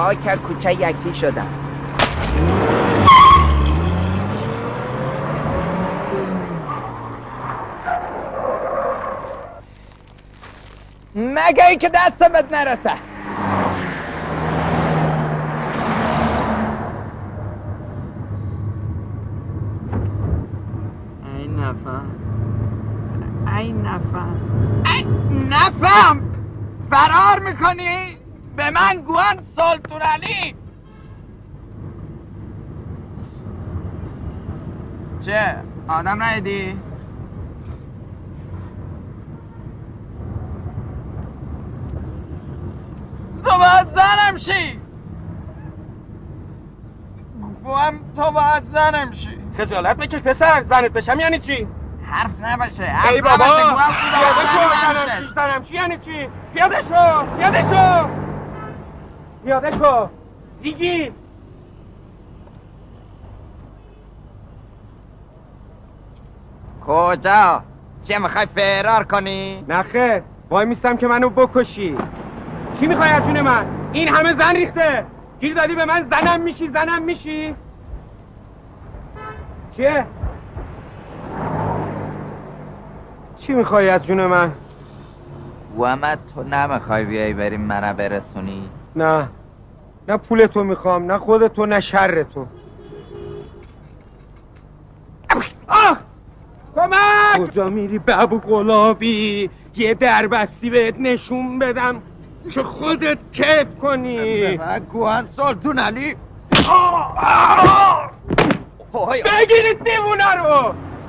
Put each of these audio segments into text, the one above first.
خاک کوچه یکی شدم. مگه ای که دستمت نرسه. ای نفهم فرار میکنی؟ به من گوان سلطان علی. چه؟ آدم رایدی؟ تو باید زنم شی. گوام تو باید زنم شی. خجالت بکش پسر، زنت بشم یعنی چی؟ حرف نباشه. ای بابا پیاده شو. زنم چی یعنی چی؟ پیاده شو زیگی. کجا؟ چه میخوای فرار کنی؟ نه خیر، وای میستم که منو بکشی. چی میخوای از جون من؟ این همه زن ریخته، گیر دادی به من زنم میشی؟ چیه؟ چی میخوای از جون من؟ وامد تو نمیخوای بیایی بریم منو برسونی؟ نه پول تو میخوام، نه خود تو نه شر تو. کمک! کجا میری به ابو قلابی؟ یه دربستی بهت نشون بدم که خودت کیف کنی. گوهن سلطان علی. بگیرید دیوونه رو.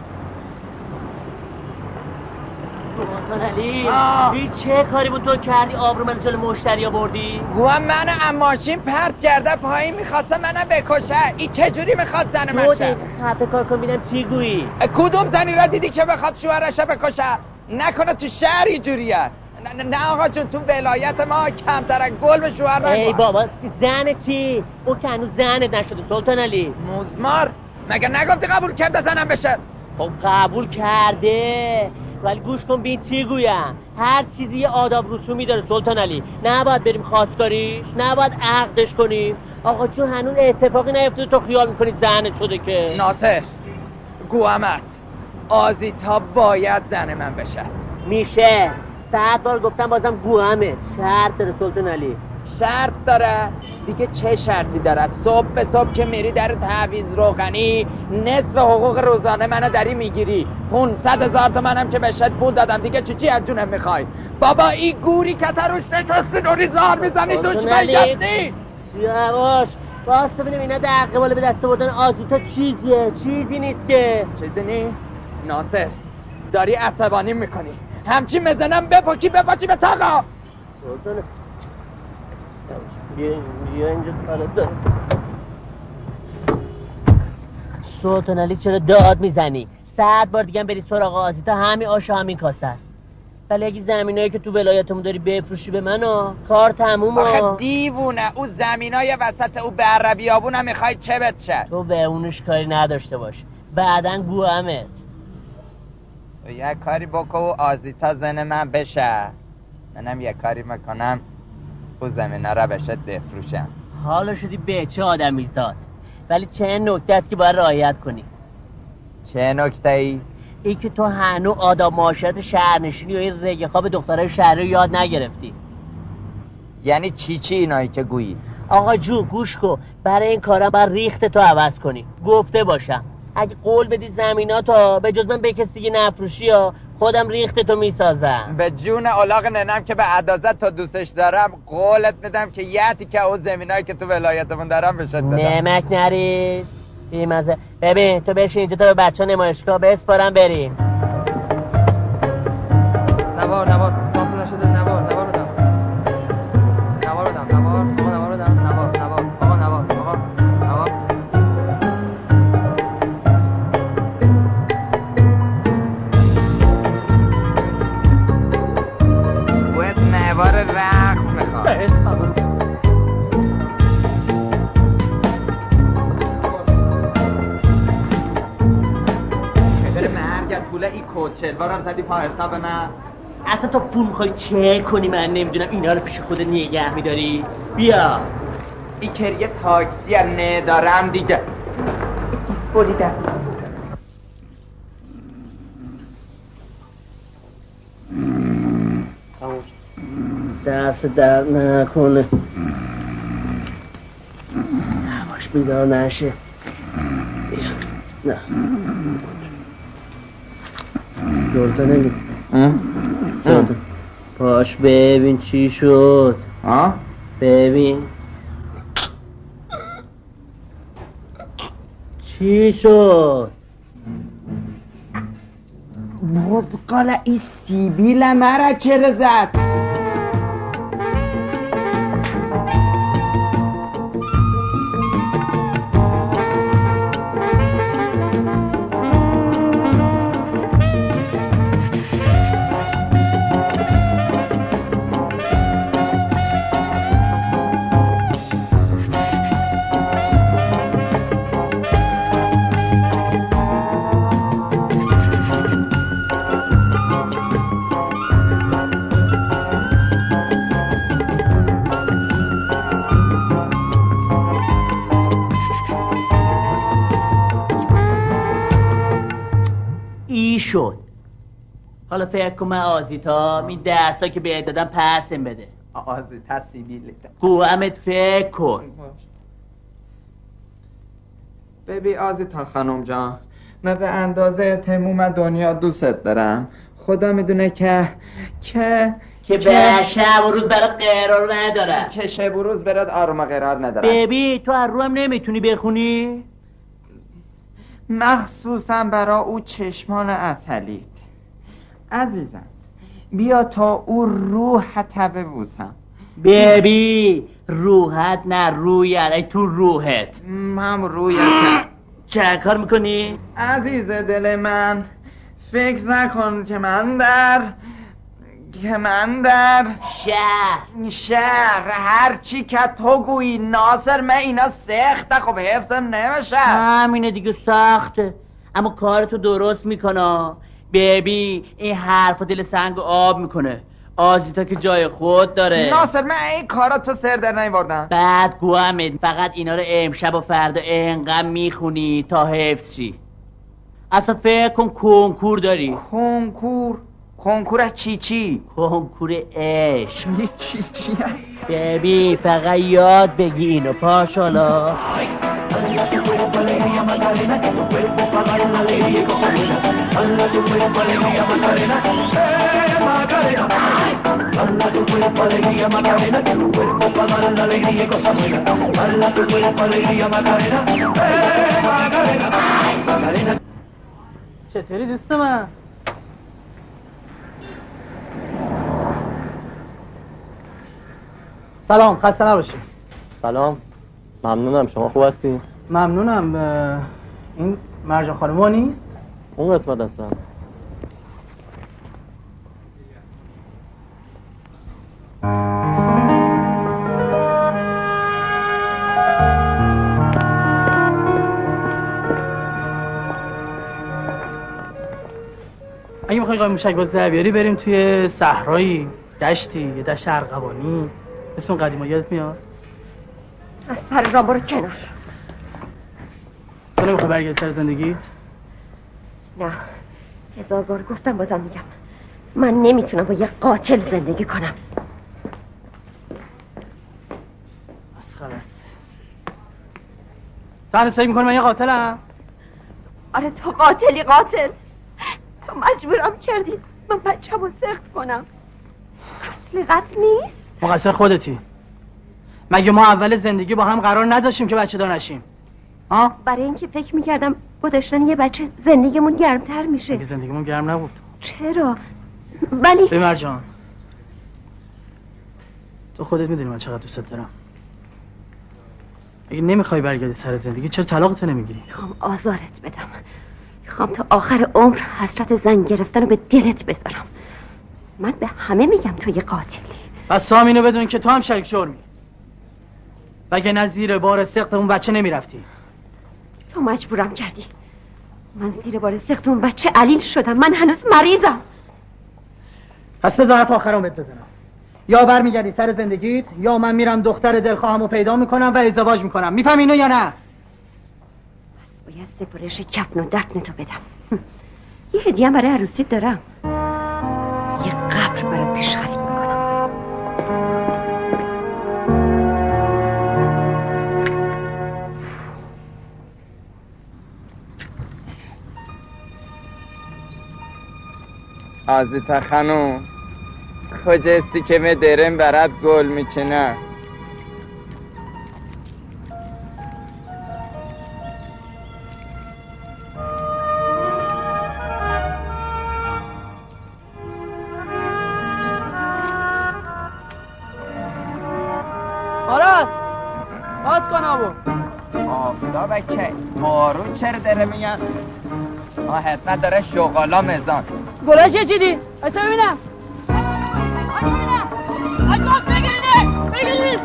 سلطان علی هیچ چه کاری بود تو کردی؟ آبرو من جلو مشتری بردی؟ گوهن منو اماشین پرت کرده پایین، میخواسته منو بکشه. این چجوری میخواد زن من شه؟ دو خفه کار کن بینم چی گویی؟ کدوم زنی را دیدی که بخواد شوهرش بکشه؟ نکنه تو شهر اینجوریه. نه آقا جون، تو ولایت ما کمتر گل به شوهر نگوه. ای بابا زن چی؟ او که هنوز زنت نشده سلطان علی. مزمار مگه نگفتی قبول کرده زنم بشه؟ خب قبول کرده، ولی گوش کن بین چی گویم. هر چیزی یه آداب رسومی داره سلطان علی. نباید بریم خواستگاریش، نباید عقدش کنیم. آقا چون هنوز اتفاقی نیفتاده تو خیال میکنی زنت شده که. ناصر گوامت آزیتا باید زن من بشه. میشه 100 بار گفتم بازم گوامت. شرط داره سلطان علی. شرط داره؟ دیگه چه شرطی داره؟ صبح به صبح که میری در تعویض روغنی نصف حقوق روزانه منو داری میگیری. 500,000 تومنم که بهشت پول دادم. دیگه چی از جونم میخوای؟ بابا این گوری که تروش نشستی دوری زار میزنی توش بگردی. یواش واسه ببینم اینا در قبال به دست بردن آزیتا چیزیه؟ چیزی نیست که. چیزی نی؟ ناصر داری عصبانی میکنی. همچین مزنم بپاچی به تاقا. سلطان بیا اینجا کارت. سلطان علی چرا داد میزنی؟ 100 بار دیگه بری سراغ آزیتا همین آش و همین کاسه است. ولی اگه زمینایی که تو ولایتمون داری بفروشی به منو کار تمومه. آخه دیوونه، او زمینای وسط او به عربیابون میخوای چه بشه؟ تو به اونش کاری نداشته باش، بعدن گوهمت. تو یک کاری بکو و آزیتا زن من بشه، منم یک کاری میکنم او زمینه را بشه بفروشم. حالا شدی به چه آدمی زاد، ولی چه نکته است که باید رعایت کنی. چه نکته ای؟ ای که تو هنو آداب معاشرت شهرنشینی و این رگ خواب دخترای شهری رو یاد نگرفتی. یعنی چی اینایی که گویی؟ آقا جو گوش کن، برای این کارا باید ریخت تو عوض کنی. گفته باشم اگه قول بدی زمیناتو به جز من به کسی دیگه نفروشی ها خودم ریخت تو میسازم. به جون علاق ننم که به عدازت تو دوستش دارم قولت میدم که یتی که او زمینایی که تو ولایتمون دارم بشد بدم. نمک نریز بیمزه. ببین تو بشین اینجا تا به بچه ها نمایشگاه بسپارم بریم. نوار سانسور نشده. نوار رو دم باید نوار رقص میخواد. بره مرگت پول این کوچلوارم زدی پا حساب من. اصلا تو پول میخوای چه کنی؟ من نمیدونم اینا رو پیش خودت نگه میداری. بیا ای کریه تاکسی ندارم دیگه. گیس بریدم. دست درد نکنه. نباش بیدار نشه. نه جلده نمی پاش ببین چی شد. ببین چی شد. بزقاله ای سیبیل مرا چرا زد؟ شد. حالا فکر کنم آزیتا این درسا که بهت دادم پسم بده. آزیتا سیبیله قوامت فکر کن. ببین آزیتا خانم جان، من به اندازه تموم دنیا دوست دارم. خدا میدونه که به شب و روز برات قرار ندارم. که شب و روز برات آروم قرار ندارم. ببین تو از رو هم نمیتونی بخونی؟ مخصوصا برا او چشمان عسلیت. عزیزم بیا تا او روحت ببوسم. ببین روحت نه رویت، ای تو روحت. هم رویت. چه کار میکنی؟ عزیز دل من فکر نکن که من در شهر هرچی که تو گویی ناصر، من اینا سخته. خب حفظم نمیشه. همینه دیگه سخته، اما کارتو درست میکنه. ببین این حرف دل سنگ آب میکنه. آزیتا که جای خود داره. ناصر من این کاراتو سر در نیوردم. بعد گوهمت فقط اینا رو امشب و فردا انقدر میخونی تا حفظ شی. اصلا فکر کن کنکور داری. کنکور از چی؟ کنکور عشق. چی؟ ببین فقط یاد بگی اینو. پاشالا چطوری دوست من؟ سلام، خسته نباشی. سلام، ممنونم. شما خوب هستی؟ ممنونم. این مرجان خانوما نیست؟ اون قسمت هستن. اگه میخوای موشک باز در بیاری بریم توی صحرایی، دشتی، یه دشت ارغوانی. اسم اون قدیما یادت میاد؟ از سر راه برو کنار. تو نمیخوای برگردی سر زندگیت؟ نه، 1000 بار گفتم بازم میگم من نمیتونم با یه قاتل زندگی کنم. بس خلاص. تو هنوز فکر میکنی من یه قاتلم؟ آره تو قاتلی، قاتل. تو مجبورم کردی من بچه‌مو سخت کنم. قتل نیست. مقصر خودتی. مگه ما اول زندگی با هم قرار نداشتیم که بچه دار نشیم؟ ها؟ برای اینکه فکر میکردم با داشتن یه بچه زندگیمون گرمتر میشه. مگه زندگیمون گرم نبود؟ چرا؟ ولی به مرجان، تو خودت میدونی من چقدر دوست دارم. اگه نمیخوای برگردی سر زندگی چرا طلاقتو نمیگیری؟ میخوام آزارت بدم. میخوام تا آخر عمر حسرت زن گرفتن رو به دلت بذارم. من به همه میگم تو یه قاتلی. پس سامینو بدون که تو هم شریک جرمی. وگه نه زیر بار سخت اون بچه نمیرفتی. تو مجبورم کردی. من زیر بار سخت اون بچه علیل شدم. من هنوز مریضم. پس بذار حرف آخرام بهت بزنم. یا برمیگردی سر زندگیت یا من میرم دختر دلخواهمو پیدا میکنم و ازدواج میکنم. میفهمی اینو یا نه؟ پس باید سفارش کفن و دفنتو بدم. یه هدیه برای عروسیت دارم. یه قبر برات پیش خرید میکنم. آزیتا خانوم کجاستی که می درم برات گل میچنه؟ آراد باز کن آبو. آفتابه که بارون چرا داره میان؟ حتما داره شغالا مزان. گلاش چه چیدی؟ اصلا ببینم. بگیرید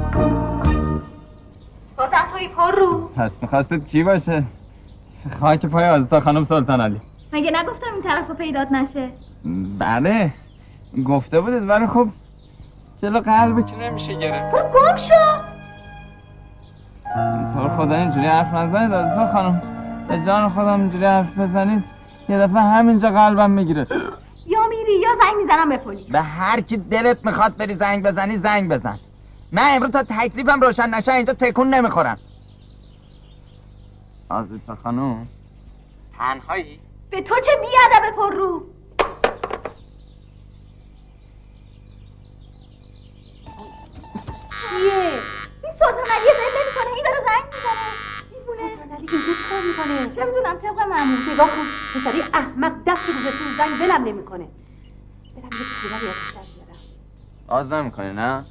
بازم توی پر رو. پس میخواستید کی باشه؟ خاک پای آزیتا خانم سلطان علی. مگه نگفتم این طرف رو پیدات نشه؟ بله گفته بودید ولی خب جلو قلب که نمیشه گرفت. برو گم شو. تو خدا اینجوری حرف نزنید آزیتا خانم. به جان خودم اینجوری حرف بزنید یه دفعه همینجا قلبم میگیره. یا میری یا زنگ میزنم به پلیس. به هر کی دلت میخواد بری زنگ بزنی زنگ بزن. من امروز تا تکلیفم روشن نشه اینجا تکون نمیخورم. آزیتا خانم تنهایی؟ به تو چه بیادب پر رو؟ چیه؟ این سلطان علی ول نمیکنه، این داره زنگ میزنه. دیوونه. سلطان علی اینجا چیکار میکنه؟ چه میدونم طبق معمول. نگاه کن پسری احمق دست گذاشته تو زنگ ولم نمیکنه. برم یه سیگار یادش در بیارم. آز نمیکنی نه؟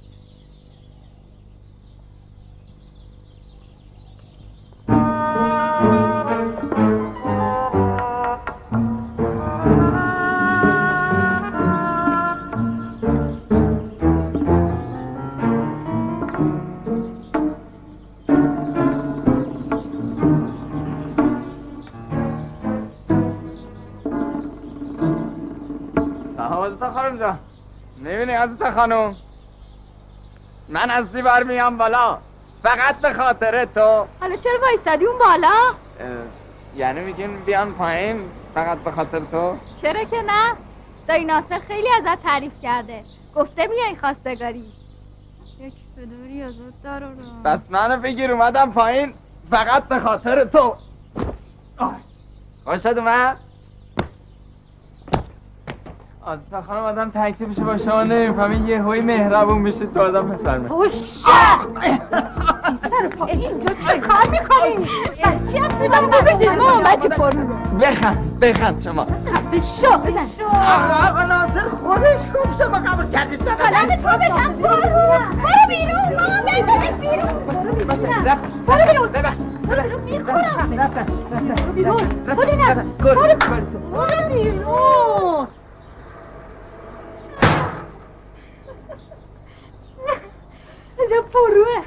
میبینی عزیزت خانم من از دیوار میام بالا فقط به خاطر تو. حالا چرا وایسادی اون بالا؟ یعنی میگین بیان پایین فقط به خاطر تو؟ چرا که نه؟ دایی ناصر خیلی ازت تعریف کرده، گفته بیای خواستگاری. یک فدوری ازت داره رو. بس منو بگیر اومدم پایین فقط به خاطر تو. خوشت اومد؟ آزیتا خانم آدم تکلیفش با شما نمیفهمی یه هوی مهربون میشه تو آدم بفرمه. خوشه سر پا اینجا چه کار میکنی؟ چی هستی من بگذید ما بچه پر رو بخند شما بشو آقا ناصر خودش گفت شما قبول کردید قدم تو بشم پر رو. برو بیرون مامان بندازش بیرون. برو بیرون برو میخورم. برو بیرون بودینم برو بیرون. اینجا پروه.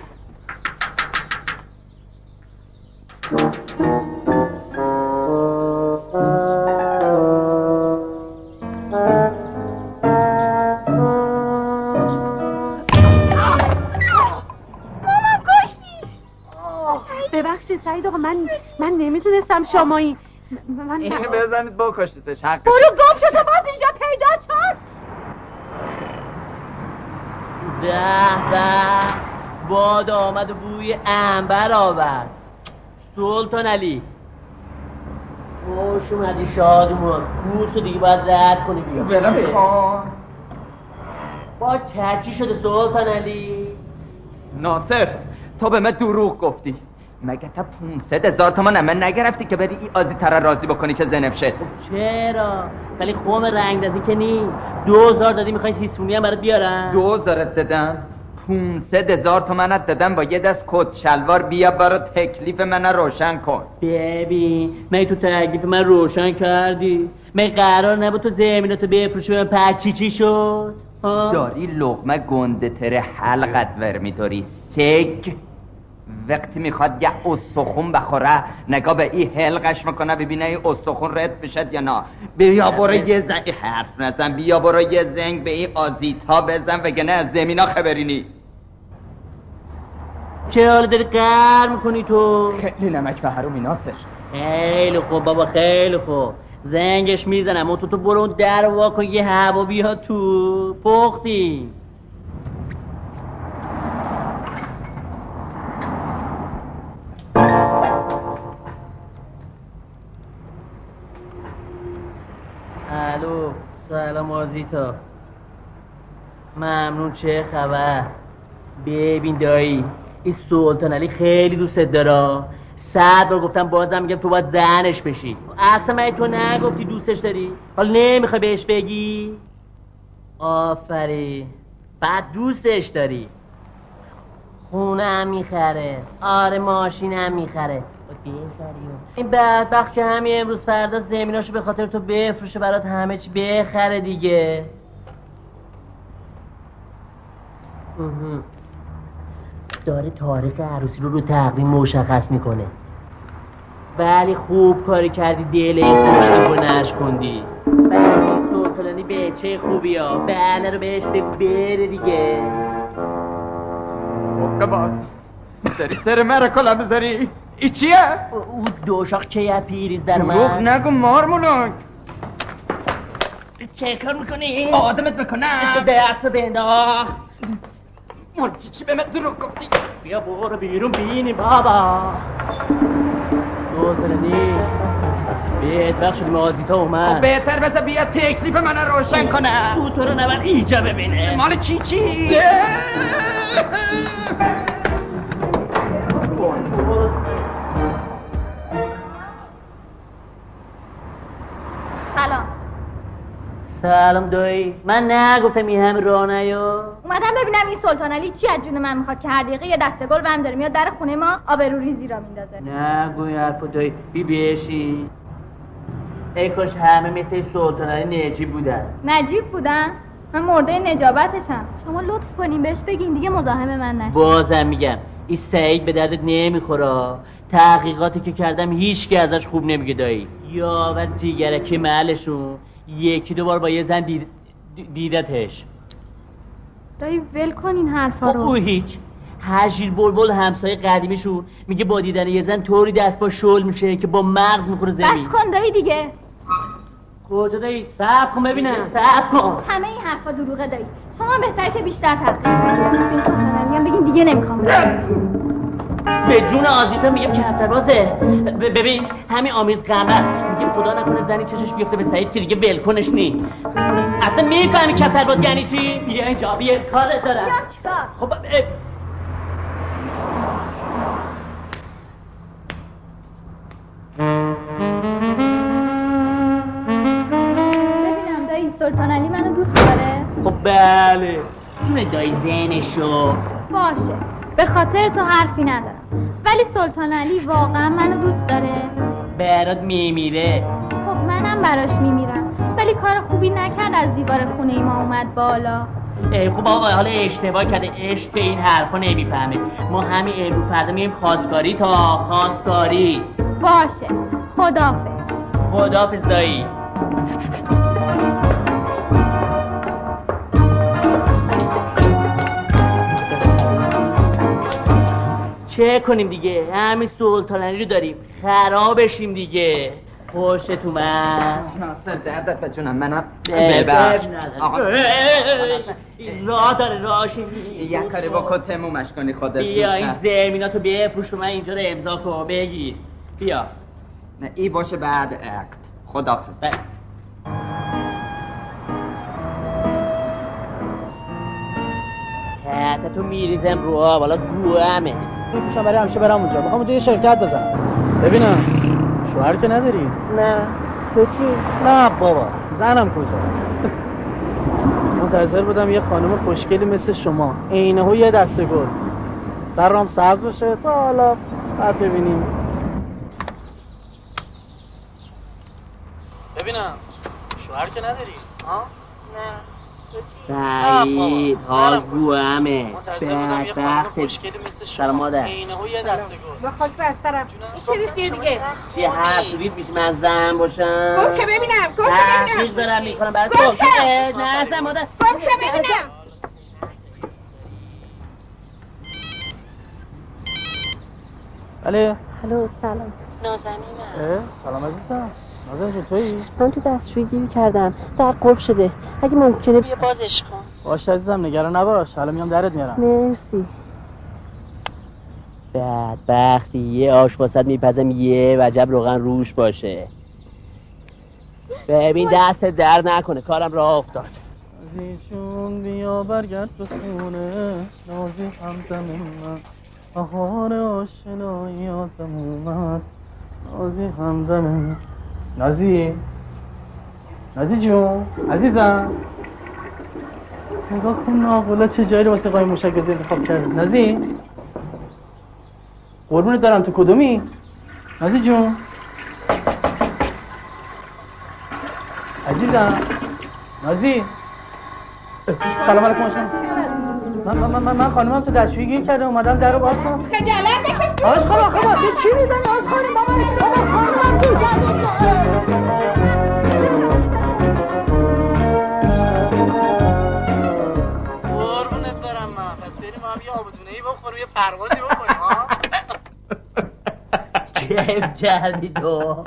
مامان کشتیش. ببخشید سعید آقا من نمیتونستم شمایی. اینو بزنید بکشتیش حقش. برو گم شد باز اینجا پیدا شد. به باد آمد و بوی عنبر آورد. سلطان علی خوش اومدی شادمان. گوشو دیگه باید رد کنی بیا. برم کن با چچی شده سلطان علی؟ ناصر تو به من دروغ گفتی. مگه تا 500,000 تومان من نگرفتی که بری ای آزیتا را راضی بکنی که زنف شد؟ چرا؟ ولی خوم رنگ رزی که نی 2000 دادی میخوای سیستونی هم برات بیارم؟ 2000 دادم 500,000 تومنت دادم با یه دست کت شلوار بیا برا تکلیف من روشن کن. ببین من تو تکلیف من روشن کردی. من قرار نبود تو زمیناتو بفروشی به من پچی چی شد؟ داری لقمه گنده تره حلقت ور میداری سگ. وقتی میخواد یه استخون بخوره نگاه به این حلقش میکنه ببینه این استخون رد بشد یا نه. بیا برو یه زنگ حرف نزن، بیا برو یه زنگ به این آزیتا بزن وگرنه از زمینا خبری نی. چه حالا داری قهر میکنی تو؟ خیلی نمک به حرومی ناصر. خیلی خوب بابا خیلی خوب، زنگش میزنم و تو برو اون در وا کن یه هوا بیا تو. پختی الو سلام آزیتا. ممنون، چه خبر؟ ببین دایی این سلطان علی خیلی دوست داره، 100 بار گفتم بازم میگم تو باید زنش بشی. اصلا من تو نگفتی دوستش داری؟ حالا نمیخوای بهش بگی؟ آفرین، بعد دوستش داری. خونه هم میخره، آره ماشین هم میخره. این بدبخت که همین امروز فردا زمیناشو به خاطر تو بفروشه برات همه چی بخره دیگه. داره تاریخ عروسی رو تقویم مشخص میکنه. ولی خوب کاری کردی دل این خوشتی رو نشکندی. ولی سلطانی بچه خوبی ها، بله رو بهش بگو بره دیگه. موقع باز داری سر مرا کلا بذاری؟ ای چیه؟ او دوشاق که یه پیریز در من. روح نگو مارمولک. چه کار میکنی؟ آدمت بکنم دست بنداخت. چی به من دروغ گفتی؟ بیا برو بیرون بینی بابا. سلطانی بیت بخش شدیم آزیتا اومد. خب بهتر بذار بیا تکلیف من روشن کنم. او تو رو نبر اینجا ببینه. مال چی؟ سلام دایی. من نگفتم این همه راه نیا؟ اومدم ببینم این سلطان علی چی از جون من میخواد که هر دقیقه یه دسته گل برم داره میاد در خونه ما آبروریزی را میندازه. نگوی حرفو دایی، بی بشین. ای کاش همه مثل سلطان علی نجیب بودن. نجیب بودن؟ من مرده نجابتشم. شما لطف کنین بهش بگین دیگه مزاحم من نشه. بازم میگم این سعید به دردت نمیخوره. تحقیقاتی که کردم هیچکی ازش خوب نمیگه دایی. یاور جیگرکی محلشون یکی دو بار با یه زن دیدتش. دایی ول کن این حرفا رو. او هیچ. هجیر بلبل همسایه قدیمیشون میگه با دیدن یه زن طوری دست با شل میشه که با مغز میخوره زمین. بس کن دایی دیگه. کجا دایی؟ صبر کن ببینم. صبر کن. همه این حرفا دروغه دایی. شما بهتره که بیشتر تحقیق کنید. به سلطان علی هم بگین دیگه نمیخوام. به جون آزیتا میگم که هفت‌بازه. ببین همین آمیز قمر میگه خدا نکنه زنی چشش بیفته به سعید که دیگه ولکنش نی. اصلا میفهمی کفترباز یعنی چی؟ بیا اینجا بیا کارت دارم. بیا چیکار؟ خب ببینم دایی سلطان علی منو دوست داره؟ خب بله جون دایی زنشو. باشه به خاطر تو حرفی ندارم، ولی سلطان علی واقعا منو دوست داره؟ برات میمیره. خب منم براش میمیرم، ولی کار خوبی نکرد از دیوار خونه ما اومد بالا. خب آقا حالا اشتباه کرده، عشق این حرفا نمیفهمه. ما همین امروز فردا میایم خواستگاری تا خواستگاری. باشه خداحافظ. خداحافظ دایی. چه کنیم دیگه؟ همین سلطان علی رو داریم خرابشیم دیگه. پشت اومد. ناصر دردت به جونم منو ببخش. آقا راه داره راهش. یه کاری با تمومش کنی خودت. بیا این زمیناتو بفروش تو من اینجا رو امضا کن بگیر. بیا. نه ای باشه بعد عقد. خداحافظ. تو میریزم رو آب حالا گوهمه. میپوشم برای همیشه برم اونجا. میخوام اونجا یه شرکت بزنم. ببینم شوهر که نداری؟ نه. تو چی؟ نه بابا زنم کجاست؟ منتظر بودم یه خانم خوشگلی مثل شما عینه‌هو یه دسته گل سرم سبز باشه تا حالا بعد ببینیم. ببینم شوهر که نداری؟ ها؟ نه. سعید هاگو همه بدبخت سلام مادر یه دسته گل بخاک بر سرم این که بیخیه دیگه چیه حسودیت میشه من زن باشم گم که ببینم گم که تحقیق ببینم برم میکنم برای گم تو که نه زن مادر گم که ببینم بله. الو سلام نازنینم. سلام عزیزم. نازنین جون تویی؟ من تو دستشویی گیری کردم در قفل شده اگه ممکنه بیا بازش کن. باشه عزیزم نگران نباش حالا میام درت میارم. مرسی. بدبختی یه آش واسد میپزم یه وجب روغن روش باشه. ببین دست در نکنه کارم راه افتاد. نازیشون بیا برگرد به خونه نازی همدم من بهار آشناییاتم اومد نازی همدم من نازی جون عزیزم نگاه کن ناقلا چه جایی رو واسه قایم موشک‌بازی انتخاب کردی نازی قربونت دارم تو کدومی نازی جون عزیزم نازی سلام علیکم من خانمم تو دستشویی گیر کرده اومدم درو باز کنم خجالت بکش آش خانم تو چی میزنی آش خانم بابا خانمم گیر کرده قربونت برم من پس بریم هم یه آبدونه‌ای بخوریم یه پروازی بکنیم ها کیف کردی تو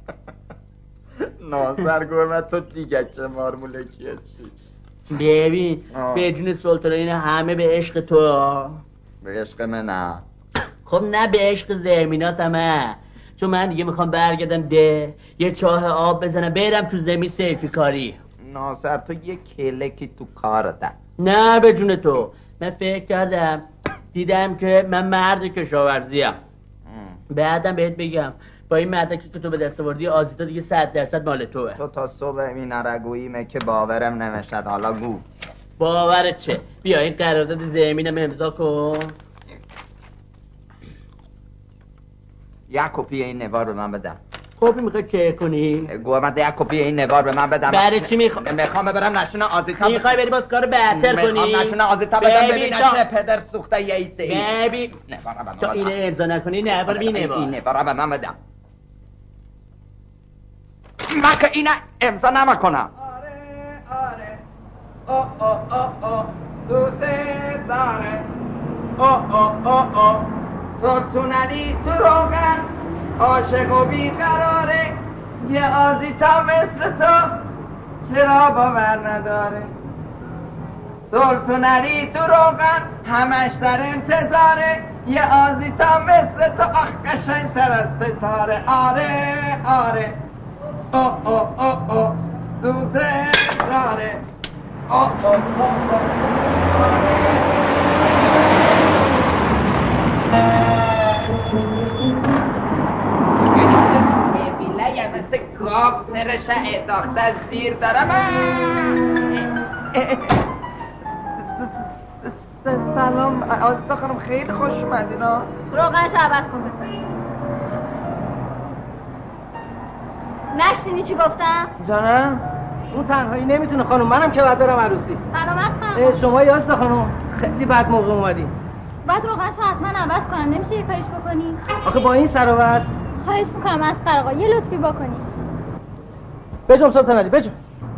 ناصر گرمه تو دیگه چه مارمولکی هستی ببین به جون سلطان همه به عشق تو به عشق من نه خب نه به عشق زمیناتمه چون من دیگه میخوام برگردم ده یه چاه آب بزنم برم تو زمین سیفی کاری ناصر تو یه کلکی تو کارته نه به جون تو من فکر کردم دیدم که من مرد کشاورزیم بعدم بهت بگم با این مدرکی که تو به دست آوردی آزیتا دیگه 100% مال توه تو تا صبح این نرگوییمه که باورم نمیشد حالا گو باورت چه بیا این قرارداد زمینم امضا کن یک کپی این نوار به من بدم کپی میخوای چه کنی؟ گوهمت یک کپی این نوار به من بدم برای چی میخوام ببرم نشونه آزیتا میخوای بری باز کار بهتر کنی؟ میخوام نشونه آزیتا بدم ببینه چه پدر سوخته یه ایسه ای ببین تو اینه امضا نکنی نوار بی نوار این نوار به من بدم من که اینه امضا نمیکنم آره دوست داره سلطان علی تو روغن عاشق و بیقراره یه آزیتا مثل تو چرا باور نداره سلطان علی تو روغن همش در انتظاره یه آزیتا مثل تو آخ قشنگ‌تر از ستاره آره دوست داره بیله مثل گاب سرش اداخته از زیر دارم سلام آزیتا خانم خیلی خوش اومدین ها روغنش عوض کن بسن نشنیدی چی گفتم؟ جانم اون تنهایی نمیتونه خانم منم که باید برم عروسی سلامت خانم شما یاستا خانم خیلی بد موقع اومدین باید روغنش حتما عوض کنم نمیشه یه کاریش بکنی؟ آخه با این سر و وضع خواهش میکنم از آقا یه لطفی بکنی بجم سلطان علی بجم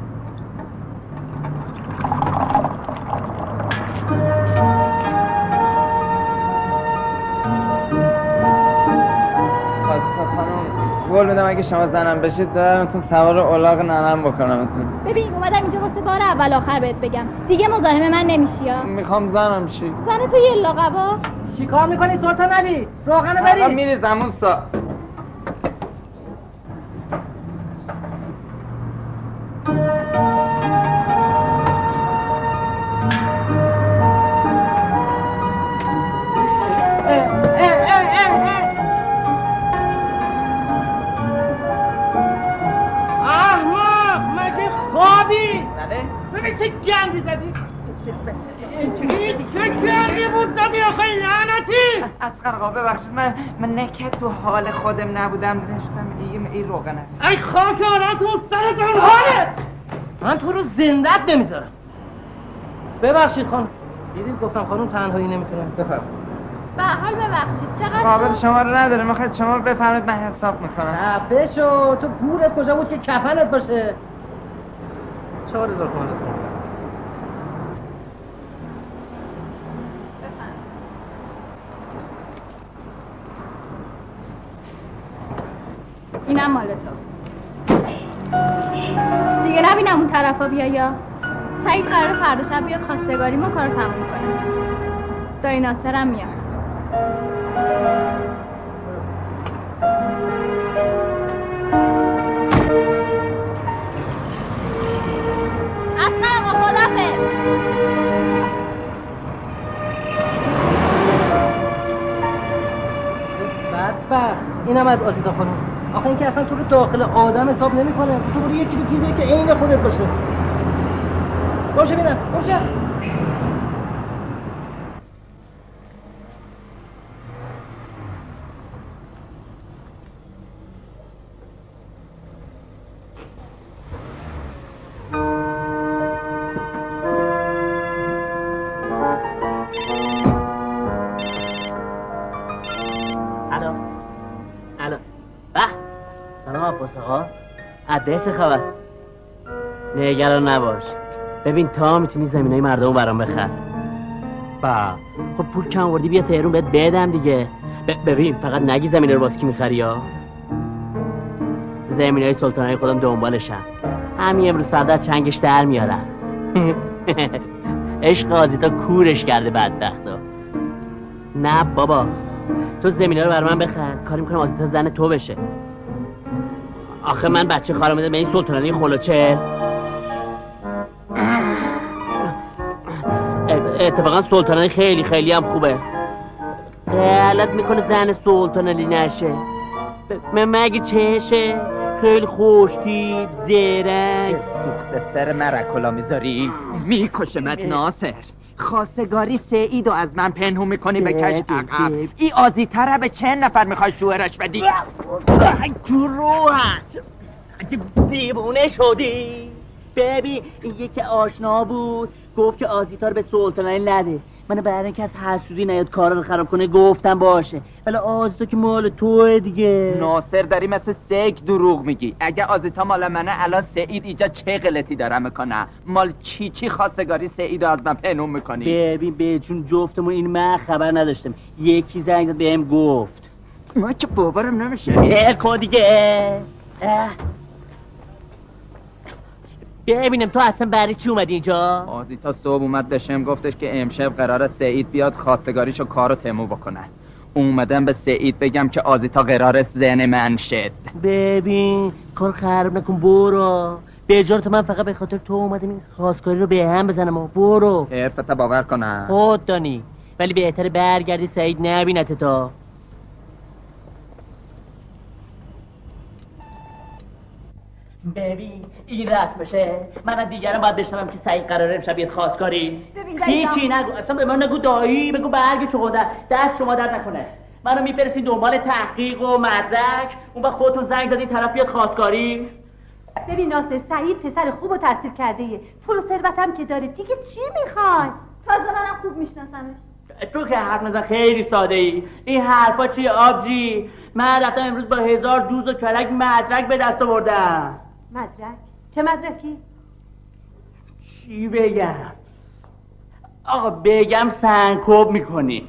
قول میدم اگه شما زنم بشید دارمتون سوار الاغ ننم بکنمتون ببین اومدم اینجا واسه بار اول آخر بهت بگم دیگه مزاحم من نمیشی یا میخوام زنم شی زن تو یه لاغبا چی کار میکنی سلطان علی روغن بریز میریزم اون سا ببین چه گندی زدی چه گندی بود زدی آخه لعنتی اصغر آقا ببخشید من نکت تو حال خودم نبودم داشتم این روغنه ای خاک آرت و سرت حالت من تو رو زندت نمیذارم ببخشید خانم. دیدید گفتم خانم تنهایی نمیتونن. بفرمایید. به حال ببخشید چقدر قابل شما رو نداره، میخواید شما بفرمایید من حساب میکنم. خفه شو، تو گورت کجا بود که کفنت باشه؟ 4000 تومان لطفا. اینم مال تو. دیگه نبینم اون طرفا بیا. یا سعید قراره فردا شب بیاد خواستگاری، ما کارو تموم کنیم. دایی ناصرم میاد. اصلا آقا خدافظ. بدبخت. اینم از آزیتا خانم. آخه این که اصلا تو رو داخل آدم حساب نمی‌کنه. تو برو یکی رو گیر بگیر که عین خودت باشه. باشه ببینم. باشه. عده چه خبر؟ نگران نباش. ببین تا میتونی زمینای مردم برام بخر. خب پول کم آوردی بیا تهرون بهت بدم دیگه. ببین فقط نگی زمینه رو واسه کی میخری یا زمینای سلطانای خودم دنبالشم. همین امروز فردا چنگش در میارم. عشق آزیتا کورش کرده بدبختو. نه بابا تو زمینه رو برام من بخر، کاری میکنم آزیتا زن تو بشه. آخه من بچه خواهرم میدم به این سلطانانی خلوچه. اتفاقا سلطانانی خیلی خیلی هم خوبه. غلط میکنه زن سلطانانی نشه. مگه چشه؟ خیلی خوشتیب زیرک. سوخت سر مرکلا میذاری میکشمت ناصر. خواستگاری سعید و از من پنهون میکنی به کش عقب. ای آزیتا به چند نفر میخوای شوهرش بدی؟ تو روحت اگه دیوونه شدی. ببین این یکی آشنا بود گفت که آزیتا رو به سلطانانی نده. من برای اینکه از حسودی نیاد کارا رو خراب کنه گفتم باشه، ولی آزیتا که مال توه دیگه. ناصر داری مثل سگ دروغ میگی. اگه آزیتا مال منه الان سعید اینجا چه غلطی داره میکنه؟ مال چی خواستگاری سعید از من پنهون میکنی؟ ببین به چون جفتمون این من خبر نداشتم. یکی زنگ زد بهم گفت. ما که باورم نمیشه. کن دیگه. ببینم تو اصلا برای چی اومدی اینجا؟ آزیتا صبح اومد بشم گفتش که امشب قراره سعید بیاد خواستگاریشو کارو تموم بکنه. اومدم به سعید بگم که آزیتا قراره زن من شد. ببین کار خراب نکن برو. به جان تو من فقط به خاطر تو اومدم این خواستگاری رو به هم بزنم و برو. حرفت باور کنم. خود دانی ولی بهتره برگردی سعید نبینت تا. ببین این رسمشه. من دیگرم باید بشنوم که سعید قراره امشب بیاد خواستگاری. هیچی نگو اصلا به من نگو دایی. بگو برگ چقدر دست شما درد نکنه. منو میپرسین دنبال تحقیق و مدرک، اون وقت خودتون زنگ زدین طرف بیاد خواستگاری. ببین ناصر سعید پسر خوب و تحصیل کرده ایه. پول و ثروت هم که داره دیگه چی میخوای؟ تازه منم خوب میشناسمش. تو که حرف نزن خیلی ساده ای. این حرفا چیه آبجی؟ من رفتم امروز با 1000 دوز و کلک مدرک به دست آوردم. مدرک؟ چه مدرکی؟ چی بگم؟ آقا بگم سنکوب میکنی.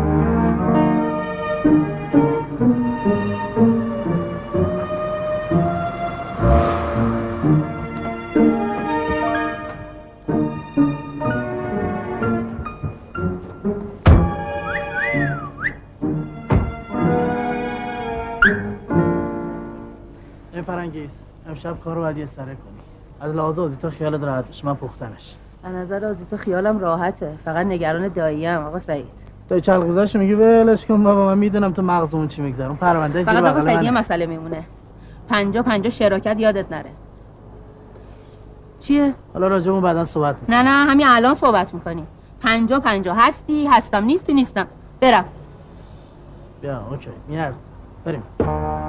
فرنگیز امشب کارو باید یه سره کنی. از لحاظ آزیتا خیالت راحت باشه، من پختمش. از نظر آزیتا خیالم راحته، فقط نگران داییم آقا سعید. دایی چلقیزاشو میگی ولش کن بابا، من میدونم تو مغزمون چی میگذره. اون پرونده زیر بغل منه. فقط آقا سعید یه مسئله میمونه. 50-50 شراکت یادت نره. چیه؟ حالا راجعمون بعداً صحبت می‌کنیم. نه همین الان صحبت می‌کنیم. 50-50 هستی، هستم، نیستم. برم. بیا اوکی میارز. بریم.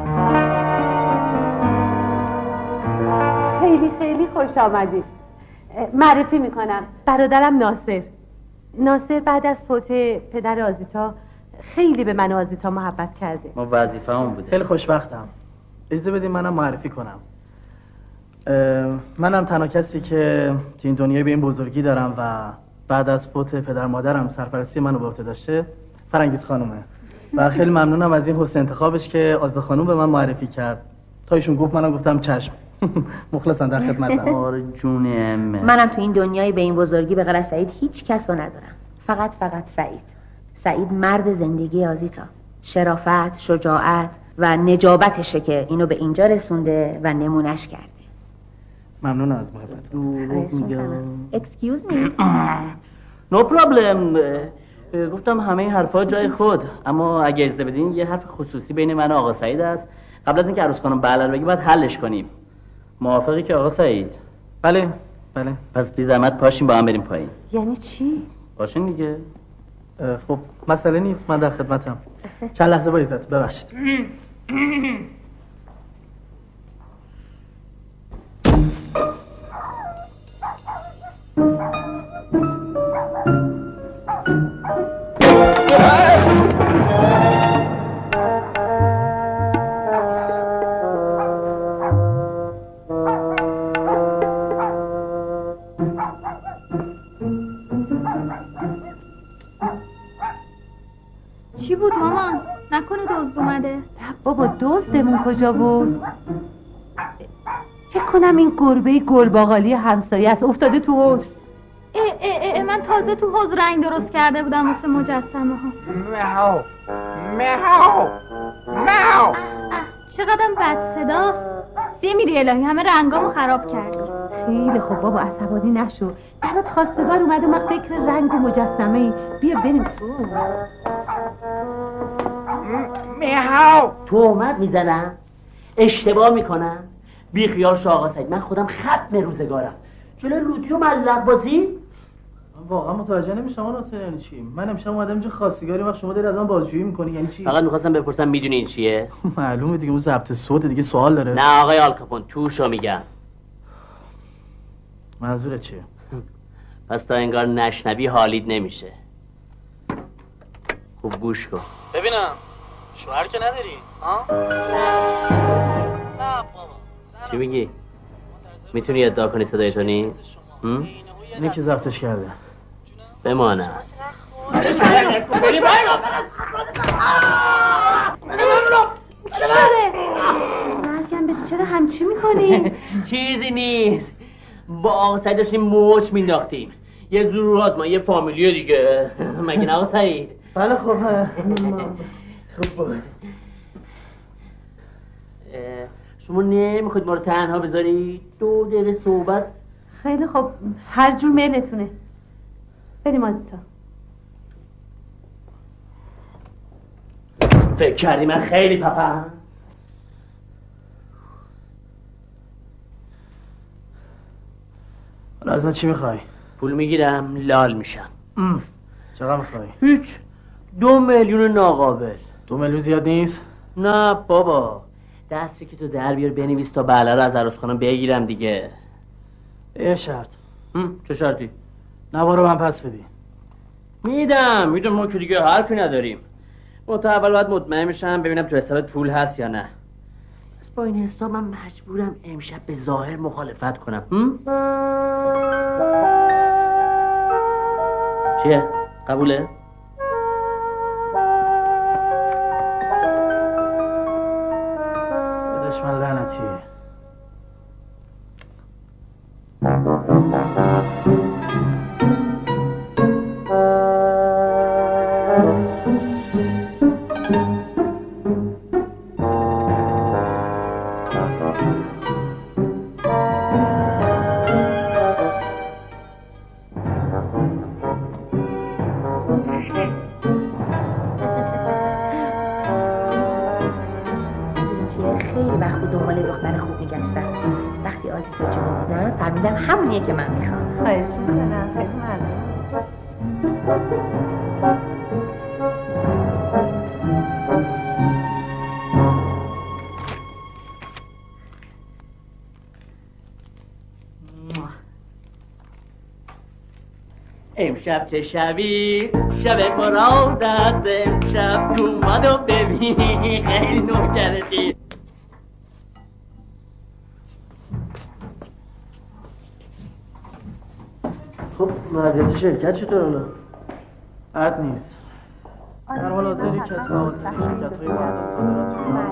خیلی خوش آمدید. معرفی میکنم، برادرم ناصر بعد از فوت پدر آزیتا خیلی به من و آزیتا محبت کرده. ما وظیفه‌مون بوده. خیلی خوشبختم. اجازه بدید منم معرفی کنم. منم تنها کسی که تو این دنیای به این بزرگی دارم و بعد از فوت پدر مادرم سرپرستی منو به عهده داشته فرنگیز خانومه و خیلی ممنونم از این حسن انتخابش که آزاده خانوم به من معرفی کرد. تا ایشون گفت منم گفتم چشم. مخلصم در خدمتم. آره جون امه. منم تو این دنیای به این بزرگی به غیر از سعید هیچ کس رو ندارم. فقط سعید مرد زندگی آزیتا. شرافت، شجاعت و نجابتشه که اینو به اینجا رسونده و نمونش کرده. ممنونم از محبت. خواهش میکنم. Excuse me. No problem. گفتم همه این حرفا جای خود، اما اگه اجازه بدین یه حرف خصوصی بین من و آقا سعید است. قبل از اینکه عروس خانم بله رو بگی باید حلش کنیم. موافقی که آقا سعید؟ بله. پس بی زحمت پاشیم با هم بریم پایین. یعنی چی؟ پاشین دیگه. خب مسئله نیست، من در خدمتم. چند لحظه با عزت ببخشید. چی بود مامان؟ نکنه دزد اومده؟ بابا دزدمون کجا بود؟ فکر کنم این گربه گلباقالی همسایه است، افتاده تو حوض. من تازه تو حوض رنگ درست کرده بودم واسه مجسمه ها. مهو چقدر بد صداست. بمیری الهی، همه رنگامو خراب کردی. خیلی خب بابا عصبانی نشو، برات خواستگار اومده، ما فکر رنگ و مجسمه. بیا بریم تو. مهو تهمت میزنم، اشتباه میکنم. بی خیال شو آقا سعید، من خودم ختم روزگارم جلوی لوتی و ملق بازی. واقعا متوجه نمیشم ناصر یعنی چی؟ من امشب اومدم اینجا خواستگاری، وقت شما داری از من بازجویی میکنی یعنی چی؟ فقط میخواستم بپرسم میدونی این چیه؟ معلومه دیگه، اون ضبط صوت دیگه سوال داره. نه آقای آلکاپون، توشو میگم. منظورت چیه؟ پس تا انگار نشنوی حالیت نمیشه. خوب گوش کن. ببینم شوهر که نداری؟ ها؟ نه بابا. چی میگی؟ میتونی ادعا کنی صدای تو نیست؟ اینه که ضبطش کرده. بمانم. چی شده؟ مرگم بدی، چرا همچی میکنی؟ چیزی نیست، با آقا سعید داشتیم موچ مینداختیم. یه ضرور آزمان یه فامیلیه دیگه. مگه نه آقا سعید؟ بله خب. خوب بود. شما نمیخواید ما رو تنها بذاری 2 دقیقه صحبت؟ خیلی خب، هر جور میلتونه. بریم آزیتا. فکر کردی من خیلی پپم؟ از من چی میخوای؟ پول میگیرم لال میشم. چقدر میخوای؟ هیچ. 2 میلیون ناقابل. 2 میلیون زیاد نیست؟ نه بابا، دستی که تو در بیار بنویس تا بله رو از عروس خانم بگیرم دیگه. یه شرط. چه شرطی؟ نوارو من پس بدی. میدم ما که دیگه حرفی نداریم. تا اول باید مطمئن میشم ببینم تو حسابت پول هست یا نه. پس با این حساب من مجبورم امشب به ظاهر مخالفت کنم. چیه؟ قبوله؟ بدش من لعنتی. همونیه که من میخوام. خواهش میکنم، خیلی ممنون. امشب چه شبی شب مراد است امشب اومد و ببینی خیلی نوکرتی. خب وضعیت شرکت چطور حالا؟ بد نیست. در حال حاضر کسب آزادی شرکت‌های وارد صادرات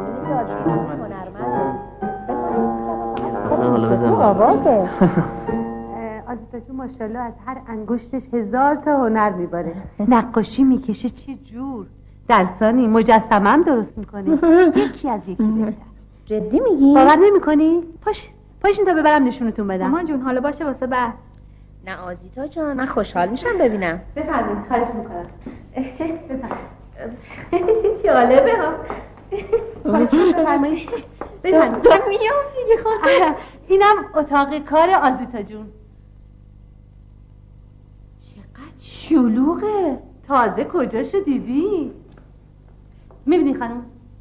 آزیتا جون ماشاءالله از هر انگشتش 1000 تا هنر میباره. نقاشی میکشه چه جور. درسانی مجسمه هم درست میکنه. یکی از یکی بهتر. جدی میگی؟ باور نمیکنی؟ پاشین تا ببرم نشونتون بدم. مامان جون حالا باشه واسه بعد. نه آزیتا جان من خوشحال میشم ببینم. بفرمایید خواهش میکنم. بفرمایید. چه جالبه ها. بفرمایید. میام دیگه خانم. اینم اتاق کار آزیتا جون. چقدر شلوغه. تازه کجاشو دیدی؟ میبینی خانم؟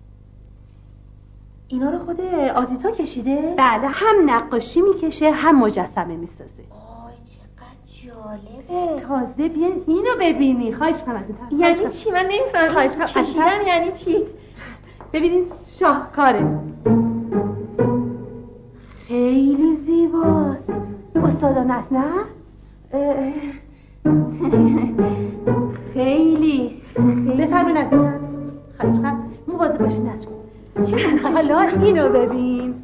اینا رو خود آزیتا کشیده؟ بله هم نقاشی میکشه هم مجسمه میسازه. آی چقدر جالبه. تازه بیان اینو ببینی. خواهش می‌کنم از یعنی چی؟ من نمیفهمم. کشیدن یعنی چی؟ ببینید شاهکاره. خیلی زیباست. استادانه است نه؟ خیلی بفرمایید عزیزم. خواهش می‌کنم مواظب باشید نذر. حالا اینو ببین.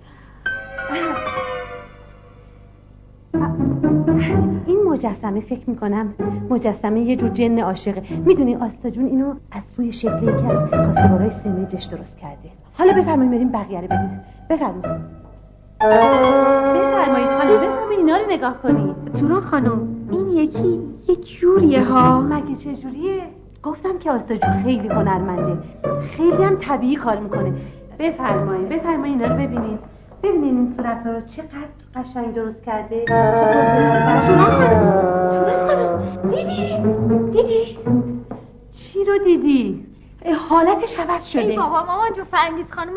این مجسمه فکر میکنم مجسمه یه جور جن عاشقه. میدونی آستا جون اینو از روی شکل یکی از خواستگارای سمجش درست کرده. حالا بفرمایید بریم بقیه رو ببینیم. بفرمایید خانم بفرمایید اینا رو نگاه کنید. توران خانم این یکی یه جوریه ها. مگه چه جوریه؟ گفتم که آستا جون خیلی هنرمنده. خیلی هم طبیعی کار میکنه. بفرمایید اینا رو ببینید. ببینید این صورت‌ها رو چقدر قشنگ درست کرده. توران خانم دیدی؟ چی رو دیدی؟ حالتش عوض شده. ای بابا مامان جون فرنگیز خانمو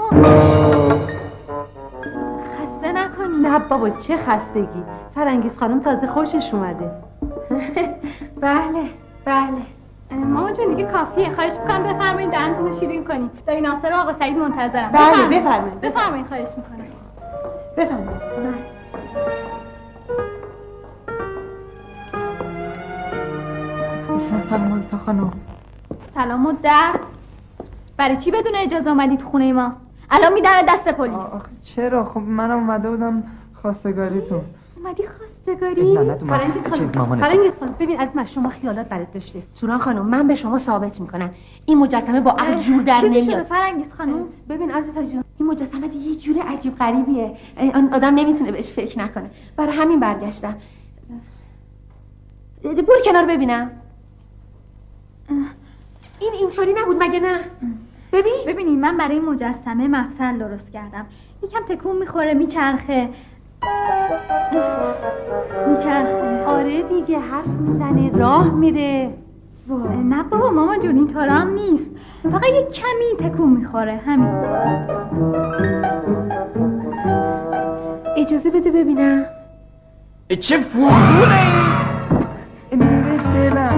خسته نکنی. نه بابا چه خستگی. فرنگیز خانم تازه خوشش اومده. بله مامان جون دیگه کافیه. خواهش میکنم بفرمایید دهنتون رو شیرین کنی. دایی ناصر و آقا سعید منتظرم. بله بفرمایید خواهش میکنم. بفرمایید. سلام آزیتا خانم. سلام و درد. برای چی بدون اجازه اومدید خونه ما؟ الان میدم دست پلیس. آخه چرا؟ خب منم اومده بودم خواستگاریتون. اومدی خواستگاری؟ فرنگیز خانم ببین از من شما خیالات برات داشته. توران خانم من به شما ثابت میکنم این مجسمه با عقل جور در نمیاد. چی شده فرنگیز خانم؟ ببین عزیزا جون این مجسمه یه جور عجیب غریبیه. آدم نمیتونه بهش فکر نکنه. برای همین برگشتم. برو کنار ببینم. این اینطوری نبود مگه نه؟ ببینید من برای این مجسمه مفصل درست کردم. یکم تکون میخوره میچرخه. آره دیگه حرف میزنه راه میره. نه بابا مامان جون این طور هم نیست. فقط یه کمی تکون میخوره همین. اجازه بده ببینم. چه فضوله این فعلا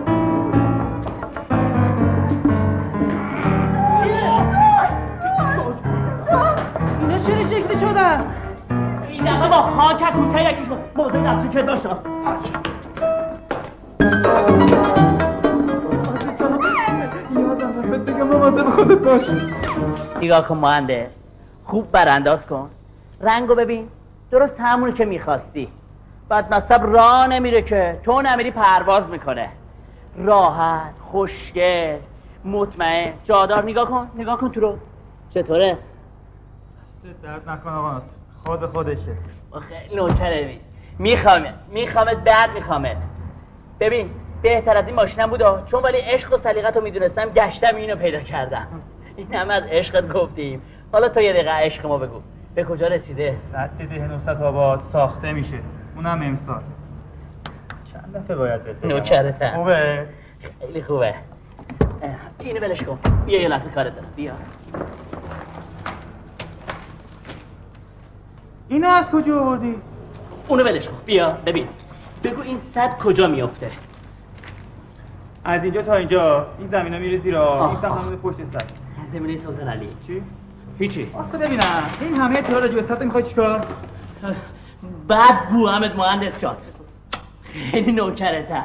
اینا چرا شکلی شدن؟ این دفعه با خاک کوچه یکیش موضوع دستی که داشتم. یادم بگم مواظب خودت باش. نگاه کن مهندس خوب برانداز کن. رنگو ببین درست همونی که میخواستی. بعد مصب راه نمیره که تو نمیری پرواز میکنه. راحت خوشگل مطمئن جادار. نگاه کن تو رو. چطوره؟ دست درد نکن آقا ناصر خودشه. خیلی نوکره میخوامت بعد میخوامت. ببین بهتر از این ماشینم بود چون ولی عشق و سلیقتو میدونستم گشتم اینو پیدا کردم. این هم از عشقت گفتیم. حالا تو یه دقیقه عشق ما بگو به کجا رسیده؟ سد ده نوست آباد ساخته میشه اونم امسال. چند دفعه باید بهت بگم نوکرتم. خوبه؟ خیلی خوبه. اینو ولش کن. بیا یه لحظه کارت دارم. بیا. اینو از کجا آوردی؟ اونو ولش کن. بیا ببین بگو این سد کجا میافته؟ از اینجا تا اینجا این زمینه میره زیرا، این سمت همون پشت سد. زمینه سلطان علی. چی؟ هیچی. آسته ببینم این همه اطلاع راجع به سد میخوای چیکار؟ بعد گو حمد مهندس شد. خیلی نوکرتم.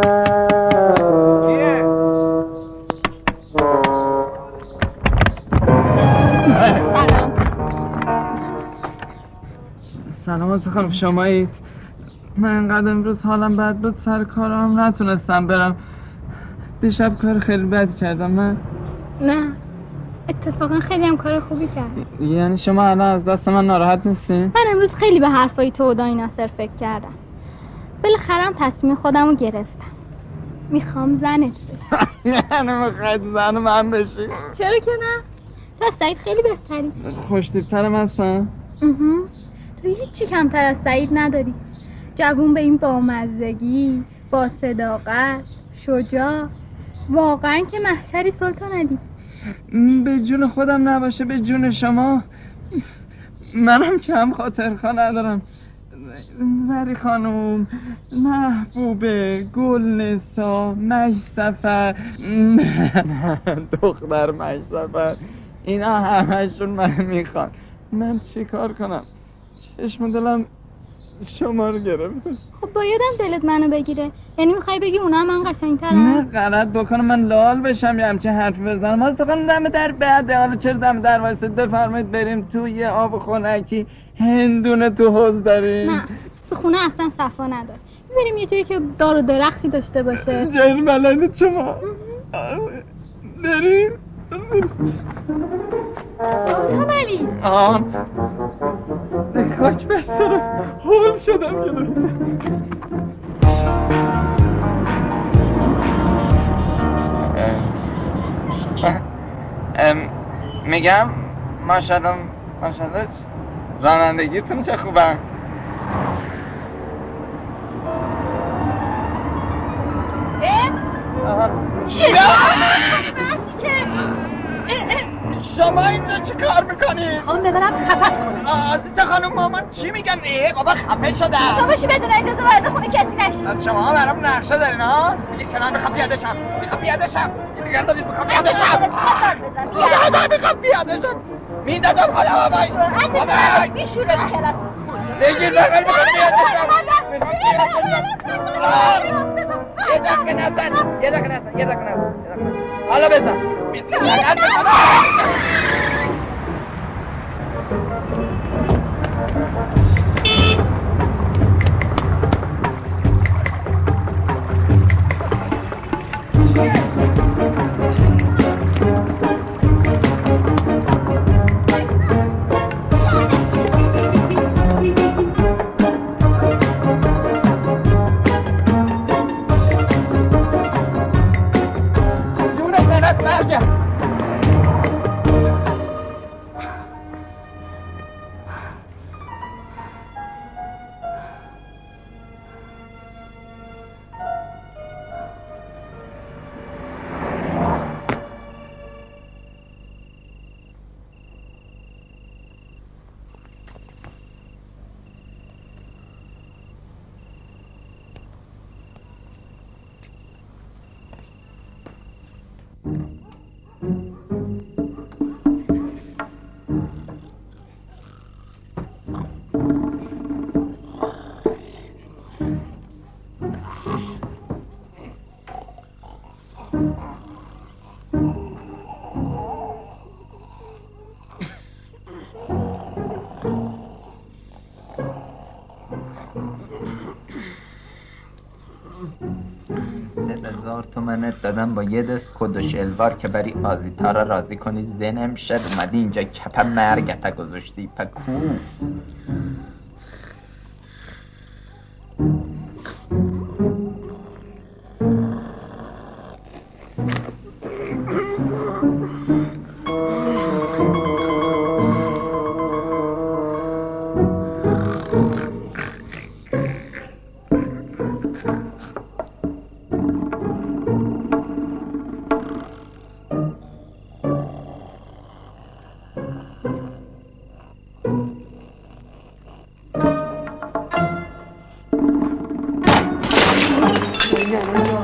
سلام از خانم شمایید. من انقدر امروز حالم بد بود سر کارم نتونستم برم. دیشب کار خیلی بد کردم من. نه اتفاقا خیلی هم کار خوبی کرد. یعنی شما الان از دست من ناراحت نیستین؟ من امروز خیلی به حرفای تو و دایی ناصر فکر کردم. بالاخره تصمیم خودمو گرفتم. میخوام زنت بشم. یعنی میخواید زن من بشی؟ چرا که نه؟ تو از سعید خیلی بهتری. خوشتیبترم هستم؟ تو هیچی کمتر از سعید نداری. جوون به این بامزدگی، با صداقت، شجاع، واقعا که محشری سلطان علی. به جون خودم نباشه به جون شما. منم کم خاطرخواه ندارم. ولی خانوم، محبوبه، گلنسا، مهسفر، دختر مهسفر، اینا همه‌شون من میخوان. من چی کار کنم؟ چشم دلم شما رو گرفت. خب بایدم دلت منو بگیره. یعنی میخوای بگی اونا من قشنگ‌ترم؟ نه غلط بکنم من لال بشم یه همچه حرف بزنم. مستقیم دم در بعده. حالا چرا دم در وایسید؟ بفرمایید بریم تو یه آب خنکی هندونه تو حوض داریم. نه تو خونه اصلا صفا نداره. بریم یه جایی که دار و درختی داشته باشه. جایی بلدید شما؟ بریم سلطان علی. خاک بسترم هول شدم که میگم ماشاءالله رانندگیتون چه خوبه. شما اینجا چی کار میکنید؟ خانم ببرم خفت کنم. آزیتا خانم مامان چی میگن؟ بابا خفه شدم. تو باشی بدون اجازه وارد خونه کسی نشی. از شما برام نقشه دارین ها؟ میگید که من میخوام پیاده شم. این نگرد دارید میخوام پیاده شم. من میخوام پیاده شم. میدادم حالا بابای. جرأتش بیشوره رو کلاس. بگیر بغل میخوام پیاده شم. یه دقیقه نزن. حالا بزن. تومنت دادم با یه دست کد و شلوار که بری آزیتا را راضی کنی. زنم شد اومدی اینجا کپ مرگتا گذاشتی پکو. ننه جان.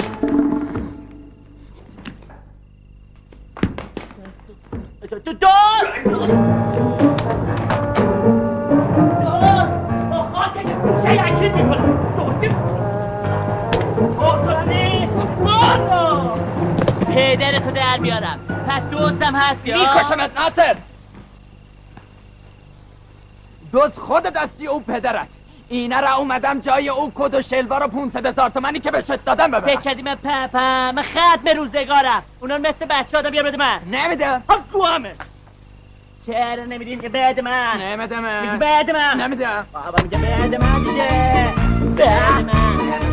پدرتو در بیارم. پس دوستم هستی ها؟ میکشمت ناصر. دوست خودت هستی او پدرت. اینه را اومدم جای او کد و شلوار و 500,000 تومانی که بهش دادم ببرم. فکر کردی من من ختم روزگارم. اونا مثل بچه آدم بیار بده من. نمیده. هم گوامه. چرا نمیدین که بده من؟ نمیده من. میگه بده من. نمیده. بابا میگه بده من دیگه. بده من.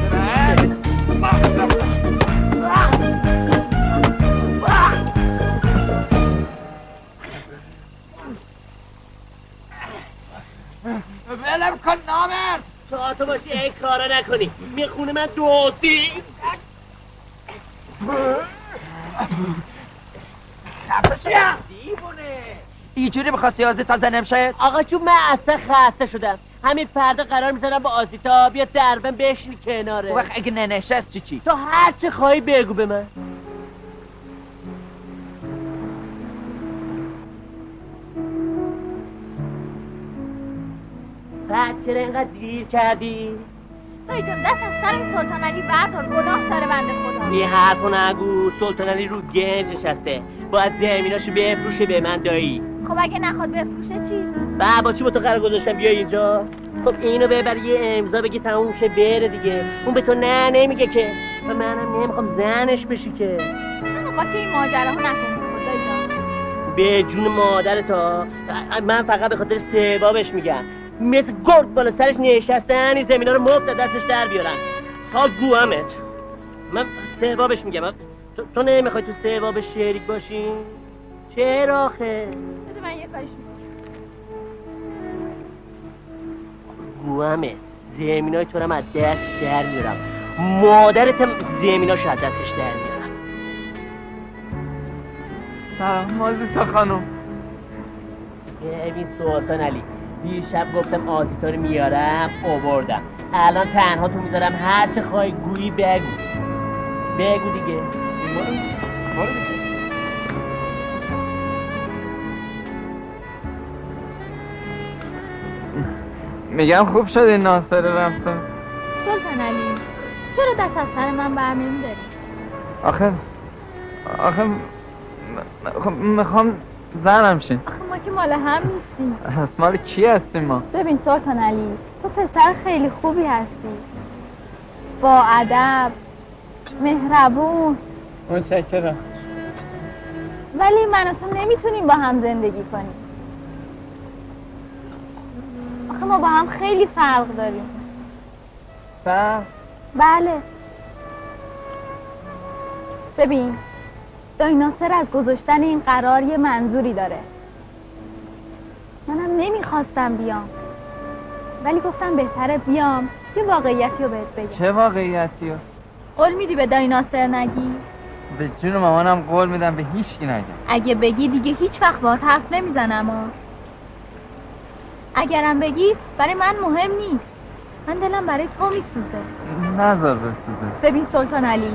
ولم کن نامرد. تو باشی این کارا نکنی. میخونه من دوستی. خفشه دیوونه. اینجوری میخواستی آزیتا زنم شد؟ آقا چون من اصلا خسته شدم. همین فردا قرار میذارم با آزیتا بیا دربن بشینی کناره. وقت اگه ننشست چی؟ تو هر چه خواهی بگو به من. بعد چرا اینقدر دیر کردی؟ دایی جان دست از سر این سلطان علی بردار، گناه داره بنده خدا. این حرفو نگو. سلطان علی رو گنج نشسته. باید زمیناشو بفروشه به من دایی. خب اگه نخواد بفروشه چی؟ با چی با تو قرار گذاشتم بیا اینجا؟ خب اینو ببر یه امضا بگی تموم شه بره دیگه. اون به تو نه نمیگه که. و منم نمیخوام زنش بشی که. من قاطی این ماجراها نکنم دایی جان. به جون مادرتا من فقط به خاطر ثوابش میگم. مثل گرد بالا سرش نشستن این زمینا رو مفت دستش در بیارن. تا گوامت. من ثوابش میگم. تو نمیخوای تو ثوابش شریک باشی؟ چرا آخه؟ بده من یه کارش میکنم. گوامت زمینای تو رو از دست در میارم. مادرتم زمیناشو از دستش در میارم. سلام آزیتا خانم. ببین سلطان علی دیشب گفتم آزیتا رو میارم آوردم. الان تنها تو میذارم هر چه خواهی گویی بگو. بگو دیگه. میگم خوب شد این ناصر رفته. سلطان علی چرا دست از سر من بر نمی‌داری؟ آخه میخوام زنم شین. آخه ما که مال هم نیستیم. از مال کی هستیم ما؟ ببین سلطان علی تو پسر خیلی خوبی هستی، با ادب، مهربون. متشکرم. ولی من و تو نمیتونیم با هم زندگی کنیم. آخه ما با هم خیلی فرق داریم. فرق؟ بله. ببین دایی ناصر از گذاشتن این قرار یه منظوری داره. منم نمیخواستم بیام ولی گفتم بهتره بیام یه واقعیتی رو بهت بگم. چه واقعیتی رو؟ قول میدی به دایی ناصر نگی؟ به جون مامانم قول میدم به هیچ کی نگم. اگه بگی دیگه هیچ وقت باهات حرف نمیزنم. اگرم بگی برای من مهم نیست. من دلم برای تو میسوزه. نذار بسوزه. ببین سلطان علی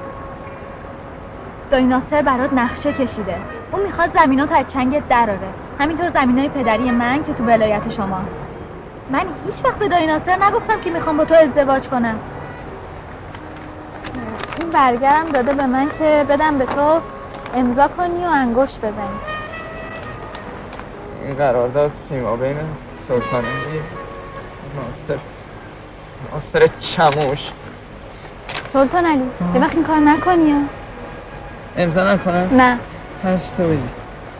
دایی ناصر برات نقشه کشیده. اون میخواد زمینات از چنگت دراره. همینطور زمینای پدری من که تو ولایت شماست. من هیچ وقت به دایی ناصر نگفتم که میخوام با تو ازدواج کنم. این برگرم داده به من که بدم به تو امضا کنی و انگشت بزنی. این قرارداد فیما بین سلطان علی ناصر چموش. سلطان علی یه وقت این کار نکنی ها. امضا نکنم؟ نه. هرچی تو بگی.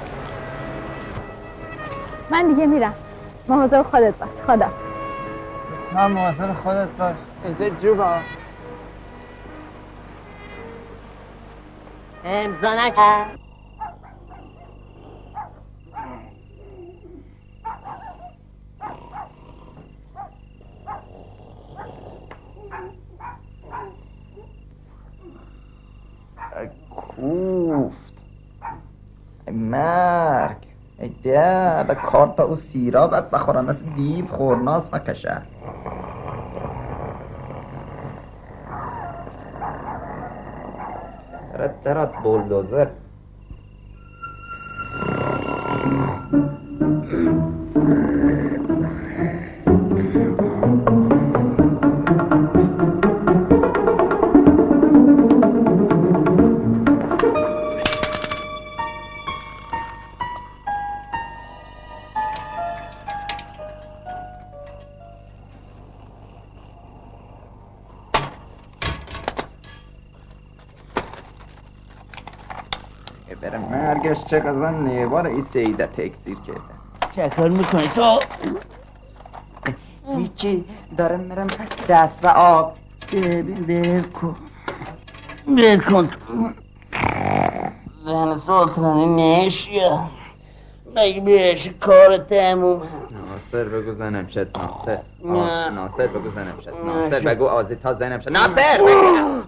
من دیگه میرم. مواظب خودت باش. خدا. تو هم مواظب خودت باش. اینجا جوبا. امضا نکن. کوفت ای مرگ ای درد کارت به او سیرابت بخورم مثل دیو خورناس مکشه. درات بولدوزر. مرگش چقدر نیوار ای سیده تکثیر کرده. چه کار میکنی تو؟ هیچی دارم میرم دست و آب. بل کن زن سلطانی نشیا مگه بهش کار تموم. ناصر بگو زنم شد. ناصر بگو زنم شد. ناصر بگو آزیتا زنم شد. ناصر بگو.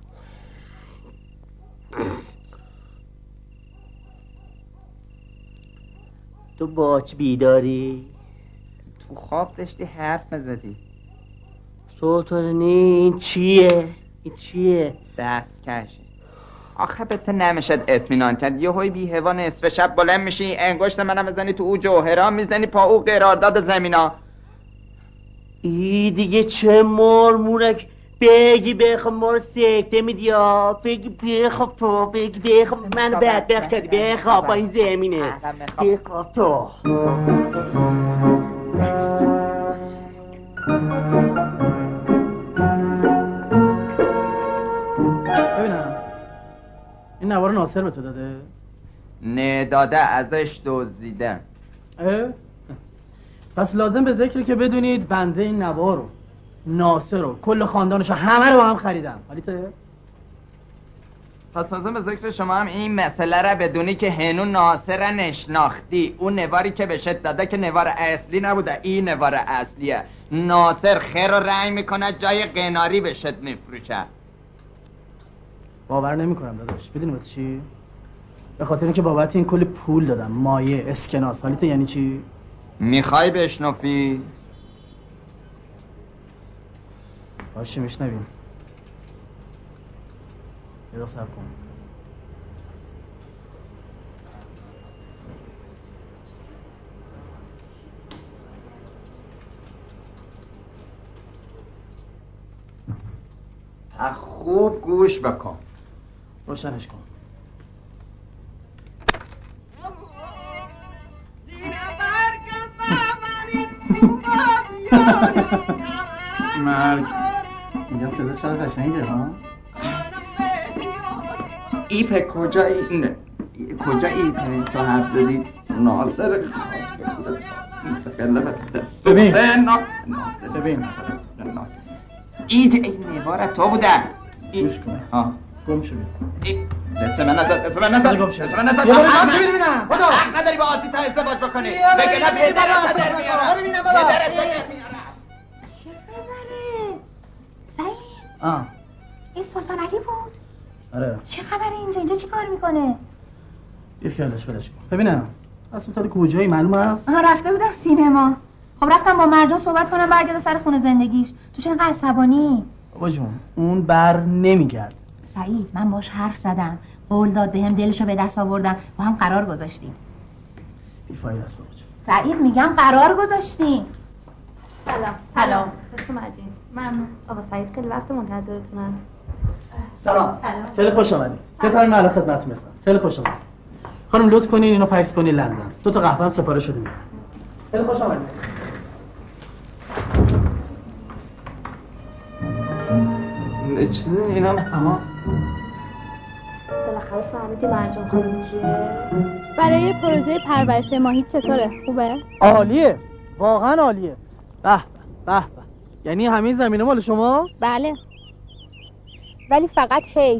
تو باچ بیداری؟ تو خواب داشتی حرف میزدی. سلطانی این چیه؟ این چیه؟ دستکشه. آخه به تو نمیشد اطمینان کرد. یه هوی بی هوا نصف شب بلند میشی انگشت منم بزنی تو او جوهرا میزنی پا او قرارداد زمینا. ای دیگه چه مرمورک بگی بخواب ما رو سکته میدی یا بگی بخواب تو بگی بخواب منو بدبخت کردی بخواب با این زمینه بخواب تو. ببینم این نوار ناصر به تو داده؟ نه داده، ازش دزدیدم. پس لازم به ذکره که بدونید بنده این نوار رو ناصر رو کل خاندانش همه رو با هم خریدم. حالیته؟ پس لازم به ذکر شما هم این مسئله را بدونی که هنو ناصر را نشناختی. اون نواری که بهشت داده که نوار اصلی نبوده، این نوار اصلیه. ناصر خیر رو رنگ میکنه جای قناری بهشت میفروشه. باور نمیکنم داداش. بدونی واسه چی؟ به خاطر اینکه بابت این کل پول دادم، مایه، اسکناس. حالیته یعنی چی؟ میخوای بشنفی؟ باشه میشنویم. یه دقیقه صبر کن. خوب گوش بکن. روشنش کن. مرگ میگم صدا چقدر قشنگه ها. ایپ کجایی تو حرف زدی؟ ناصر ببین ببین این نوار تو بوده. گوش کن. گم شو دست من نزد چی ببینم خدا حق نداری با آزیتا ازدواج بکنی. بگه نه بیدرت در میارم. چه خبره؟ سعید این سلطان علی بود؟ آره. چه خبره اینجا چی کار میکنه؟ یه خیالش بلش کن. ببینم اصلا تو کجایی معلوم است؟ رفته بودم سینما. خب رفتم با مرجان صحبت کنم برگرده سر خونه زندگیش. تو چقدر عصبانی؟ بابا جون اون بر نمیگرد. سعید من باش حرف زدم، قول داد بهم دلشو به دست آوردم، با هم قرار گذاشتیم. بی‌فایده است بابا جون. سعید میگم قرار گذاشتیم. سلام خوش اومدین. ممنون. آقا سعید خیلی وقت منتظرتونم. سلام. خیلی خوش اومدین. بفرمایید علی خدمتتون هستم. خیلی خوش اومدین. خانم لطف کنین اینو فکس کنین لندن. 2 تا قهوه هم سفارش شده میاد. خیلی خوش اومدین. چیزی اینا اما بالاخره فهمیدی مرجان خانم کیه؟ برای پروژه پرورش ماهی چطوره؟ خوبه؟ عالیه. واقعا عالیه. به به. یعنی همین زمینه مال شماست؟ بله. ولی فقط حیف.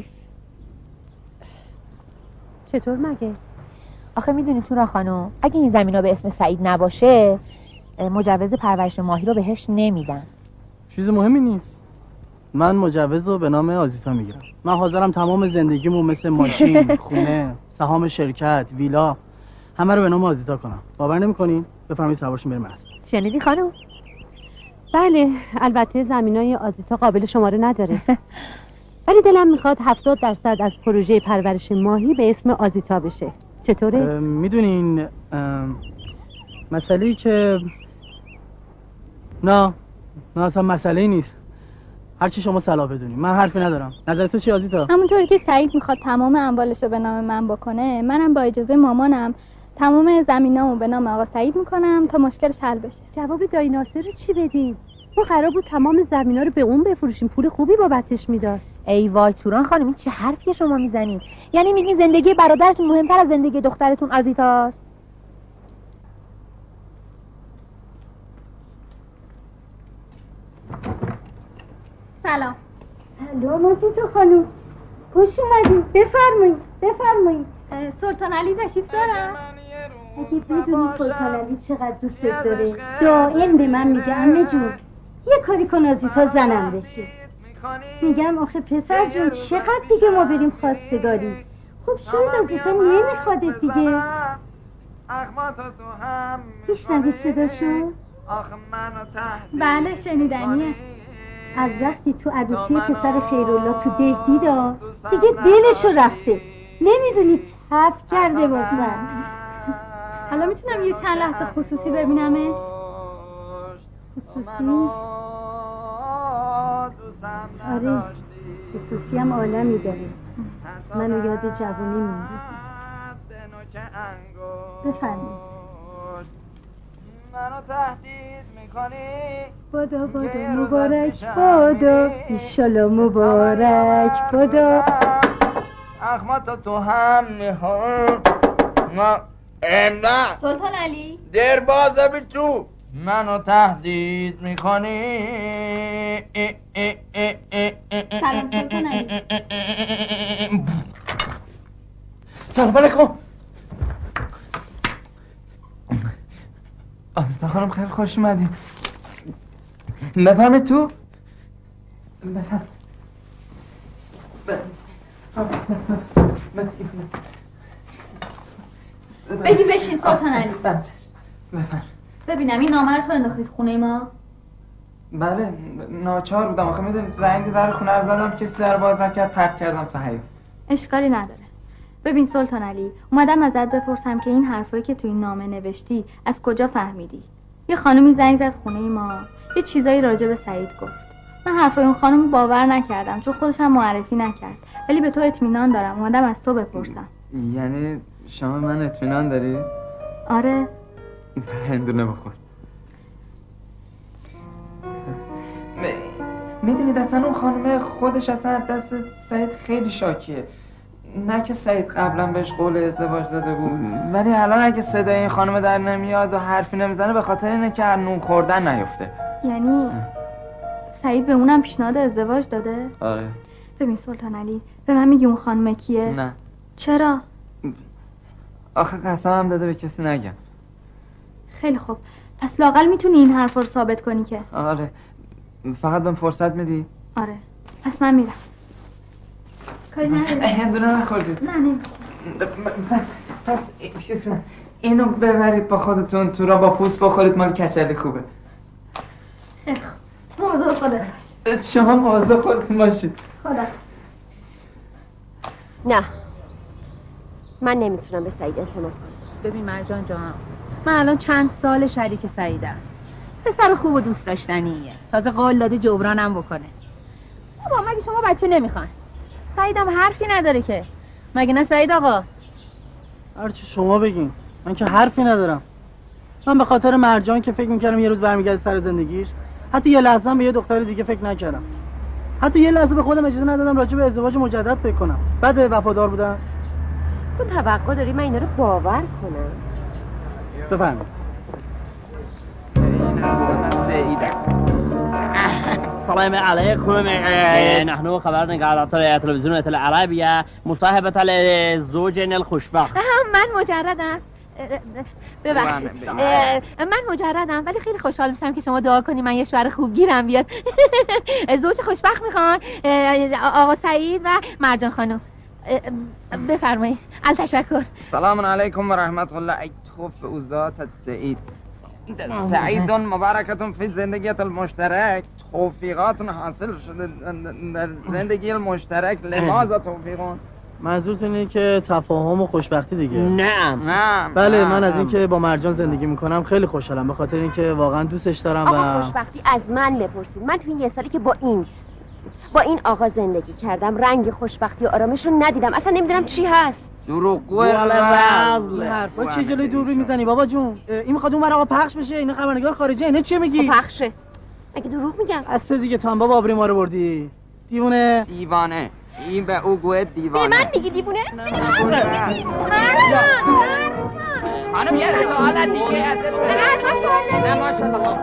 چطور مگه؟ آخه میدونی تورا خانم اگه این زمینا به اسم سعید نباشه مجوز پرورش ماهی رو بهش نمیدن. چیز مهمی نیست. من مجوز رو به نام آزیتا میگیرم. من حاضرم تمام زندگیمو مثل ماشین، خونه، سهام شرکت، ویلا همه رو به نام آزیتا کنم. باور نمی‌کنین؟ بفرمایید سوارشین بریم مسجد. شنیدی خانم؟ بله، البته زمینای آزیتا قابل شماره نداره. ولی دلم میخواد 70% از پروژه پرورش ماهی به اسم آزیتا بشه. چطوره؟ میدونین مسئله‌ای که نه اصلا مسئله‌ای نیست. هرچی شما صلاح بدونی، من حرفی ندارم. نظر تو چی آزیتا؟ همونطوری که سعید میخواد تمام اموالش رو به نام من بکنه، منم با اجازه مامانم تمام زمینامو به نام آقا سعید میکنم تا مشکلش حل بشه. جواب دایی ناصر رو چی بدیم؟ ما قرار بود تمام زمینا رو به اون بفروشیم، پول خوبی بابتش میداد. ای وای توران خانم، این چه حرفی شما میزنین؟ یعنی میگین زندگی برادرتون مهمتر از زندگی دخترتون آزیتاست؟ سلام. سلام آزیتا خانم، خوش اومدین. بفرمایید. سلطان علی تشریف دارن؟ اگه بدونی سلطان علی چقدر دوستت داره، دائم به من میگه عمه جون یه کاری کن آزیتا زنم بشه. میگم آخه پسر جون چقدر دیگه ما بریم خواستگاری؟ خب شاید آزیتا نمیخوادت دیگه. میشنوی صداشو؟ بله شنیدنیه. از وقتی تو عروسی پسر خیرالله تو ده دیدا دیگه دلشو رفته، نمیدونی تب کرده واسن. حالا میتونم یه چند لحظه خصوصی ببینمش؟ خصوصی؟ آره خصوصی هم عالمی داره، منو یاد جوانی میندازه. بفرمایید. منو تهدید میکنی بادا مبارک بادا، ایشالا مبارک بادا. اخماتو تو هم میخوام نه سلطان علی در بازه بی تو منو تهدید میکنی. سلام سلطان علی. سلام علیکم. آزیتا خانم خیلی خوش اومدین. بفرمایید تو. بگی بشین سلطان علی. بفرمایید. ببینم این نامه رو تو انداختید خونه ما؟ بله ناچار بودم. آخه میدونید زنگ در خونه رو زدم کسی در باز نکرد، پرت کردم تو حیاط. اشکالی نداره. ببین سلطان علی، اومدم ازت بپرسم که این حرفایی که تو این نامه نوشتی از کجا فهمیدی؟ یه خانومی زنگ زد خونه ما، یه چیزایی راجع به سعید گفت. من حرفای اون خانم باور نکردم چون خودش هم معرفی نکرد، ولی به تو اطمینان دارم. اومدم از تو بپرسم. یعنی شما من اطمینان داری؟ آره. هندونه بخور. میدونید اصلا اون خانمه خودش اصلا دست سعید خیلی شاکیه. نه که سعید قبلا بهش قول ازدواج داده بود، ولی الان اگه صدای این خانم در نمیاد و حرفی نمیزنه به خاطر اینه که نون خوردن نیفته. یعنی سعید به اونم پیشنهاد ازدواج داده؟ آره. ببین سلطان علی، به من میگی اون خانم کیه؟ نه. چرا؟ آخه قسمم داده به کسی نگم. خیلی خوب، پس لااقل میتونی این حرف رو ثابت کنی که؟ آره. فقط بهم فرصت میدی؟ آره. پس من میرم. کاری نداره. هندونه نخوردید؟ نه. پس اینو ببرید با خودتون تو را با پوست بخورید، مال کچلی خوبه. خیلی خوب. مواظب خودت باش. شما مواظب خودتون باشید. خدا. نه من نمیتونم به سعید اعتماد کنم. ببین مرجان جان، من الان چند سال شریک سعیدم. پسر خوب و دوست داشتنیه، تازه قول داده جبرانم بکنه. بابا مگه شما بچه نمیخوان؟ سعیدم حرفی نداره که. مگه نه سعید آقا؟ هرچی شما بگین، من که حرفی ندارم. من به خاطر مرجان که فکر میکردم یه روز برمیگرده سر زندگیش، حتی یه لحظه هم به یه دختر دیگه فکر نکردم. حتی یه لحظه به خودم اجازه ندادم راجع به ازدواج مجدد فکر کنم. بعد وفادار بودم. تو توقع داری من اینا رو باور کنم؟ بفرمایید. السلام عليكم. نحن خبرنا على تلفزيون العربية مصاحبة لزوجنا الخوشبخت. من مجردم. ببخشید من مجردم، ولی خیلی خوشحال میشم که شما دعا کنی من یه شوهر خوب گیرم بیاد. زوج خوشبخت میخوان آقا سعید و مرجان خانم. بفرمایید. التشکر. سلام علیکم و رحمت الله. ای توف به اوزات سعید. سعید مبارکتون فی زندگیت المشترک. توفیقاتون حاصل شده در زندگی المشترک. لماذا توفیقون؟ منظورتون اینه که تفاهم و خوشبختی دیگه. نه بله من از اینکه با مرجان زندگی میکنم خیلی خوشحالم، به خاطر اینکه واقعا دوستش دارم. آقا خوشبختی از من بپرسید. من تو این یه سالی که با این آقا زندگی کردم رنگ خوشبختی و آرامش رو ندیدم. اصلا نمیدونم چی هست. دروغگوی این حرفا چه جلوی دوربین میزنی بابا جون؟ این میخواد اون آقا پخش بشه، اینا خبرنگار خارجی، اینا چی میگی؟ پخشه اگه دروغ میگم. اصلا دیگه تو هم بابا آبری ما رو بردی. دیوانه این به او گوه دیوانه. به من میگی دیوونه؟ خانم یه سوال دیگه ازت نه ماشاءالله.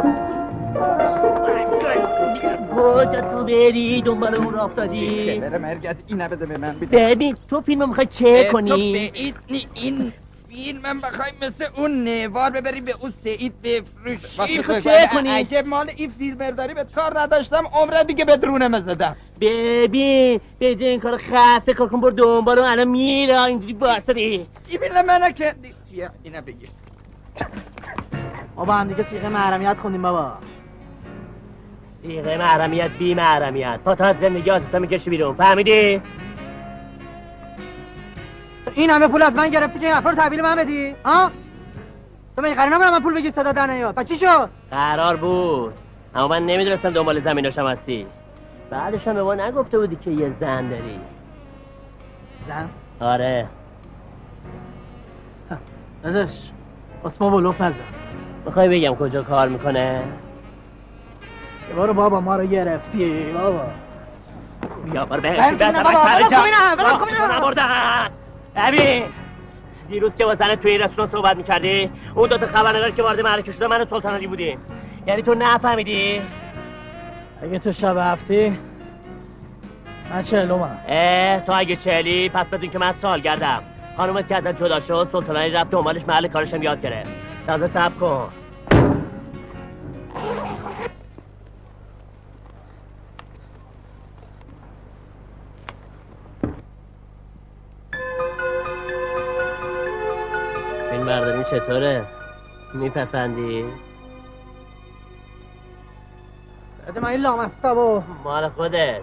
کجا تو بری دنبال اون راه افتادی؟ بره مرگت اینه بده به من. ببین تو فیلمو میخوای چه کنی؟ تو به این فیلمم بخوای مثل اون نوار ببری به اون سعید بفروشی. چه کنی؟ اگه مال این فیلم برداری بهت کار نداشتم عمره دیگه بدرونه مزدم. ببین به جای این کار خفه کار کن برو دنبال اون. الان میره اینجوری واسطی چی فیلم منو که بیا اینو بگیر. بابا هم دیگه صیغه محرمیت خوندیم بابا. صیغه محرمیت بی محرمیت پاتا از زندگی آزیتا میکشی بیرون، فهمیدی؟ این همه پول از من گرفتی که این حرفا رو تحویل من بدی؟ ها؟ تو من قرار نبود من پول بگی صدا در نیاد. پس چی شد؟ قرار بود اما من نمیدونستم دنبال زمیناشم هستی. بعدش هم به ما نگفته بودی که یه زن داری. زن؟ آره داداش اسمو بلوف نزن. میخوای بگم کجا کار میکنه؟ برو بابا ما رو گرفتی بابا. بیا برو بهش نبردن. ببین دیروز که واسه تو این رستوران صحبت میکردی اون دوتا خبرنگار که وارد معرکه شده من و سلطان علی بودیم، یعنی تو نفهمیدی؟ اگه تو شب هفتی من 40م. تو اگه 40 پس بدون که من سالگردم. خانومت که ازت جدا شد سلطان علی رفت دنبالش محل کارشم یاد گرفت. تازه صبر کن. فیلم برداری چطوره؟ میپسندی؟ بده من این لامصبو. مال خودت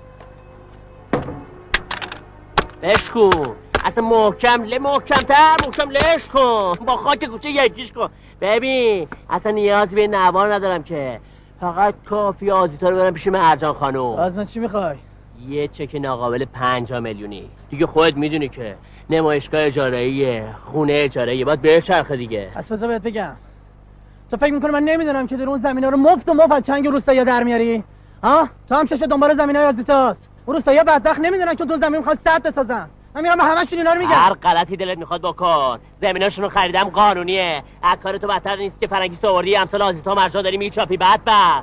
لش کن. اصلا محکم لش کن. با خاک کوچه یکیش کن. ببین اصلا نیازی به نوار ندارم که، فقط کافی آزیتا رو برم پیش مرجان خانم. از من چی میخوای؟ یه چک ناقابل 5 میلیونی. دیگه خودت میدونی که نمایشگاه اجاره‌ایه، خونه اجاره‌ایه، باید به چرخه دیگه. پس بذار بهت بگم، تو فکر میکنی من نمیدونم که در اون زمینا رو مفت از چنگ روستایی در میاری؟ ها؟ تو هم چش دنبال زمینای آزیتاست. اون روستایی بدبخت نمیدونن که تو زمین میخواد سد بسازن. من میرم همه‌شون اینا رو میگم. هر غلطی دلت میخواد بکن. زمیناشون رو خریدم قانونیه. از کار تو بدتر نیست که فرنگی سواری امثال آزیتا مرجان داری میچاپی بدبخت.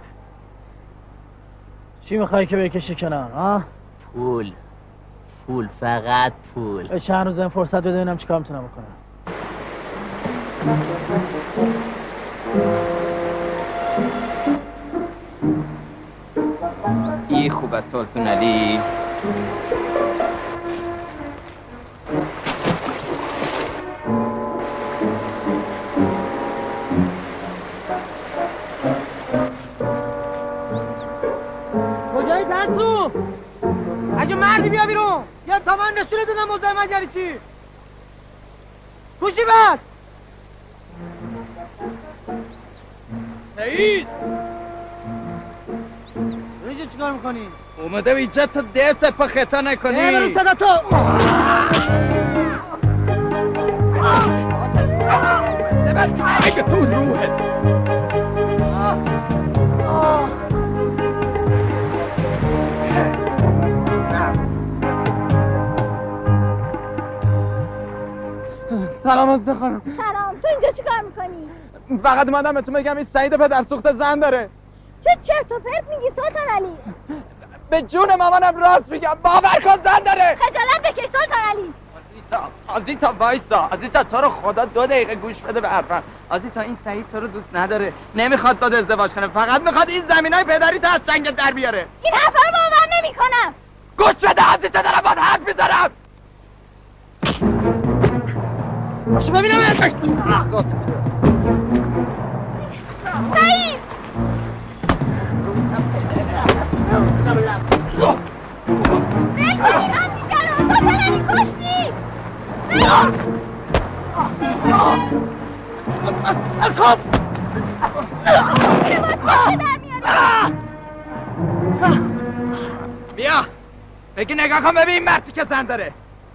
چی میخوای که بکشی کنار؟ ها؟ پول فقط پول. چند روز این فرصت بده ببینم چیکار میتونم بکنم. ای خوبه سلطان علی. کجایی ترسو؟ اگه مردی بیا بیرون. یه تومن نشونه دادم مزاحمت یعنی چی؟ کوشی بس سعید اینجا چیکار میکنی؟ اومده اینجا تو دست پا خطا نکنی. برو صدا تو. اگه تو روحت سلام عزیزه خانم. سلام. تو اینجا چیکار میکنی؟ فقط اومدم بهتون بگم این سعید پدر سوخته زن داره. چه چرت و پرت میگی سلطان علی؟ به جون مامانم راست میگم. باور کن زن داره. خجالت بکش سلطان علی. آزیتا وایسا. آزیتا تو رو خدا 2 دقیقه گوش بده به حرفم. آزیتا این سعید تو رو دوست نداره، نمیخواد باد ازدواج کنه، فقط میخواد این زمینای پدری تو از چنگت در بیاره. این حرفا رو باور نمیکنم. گوش بده آزیتا، دارم باهات حرف میزنم. باشو ببینم. سعید بکنین هم دیگر رو سلطنالی کشتی خب بیا بگی نگاه کن ببین این مردی که زن داره.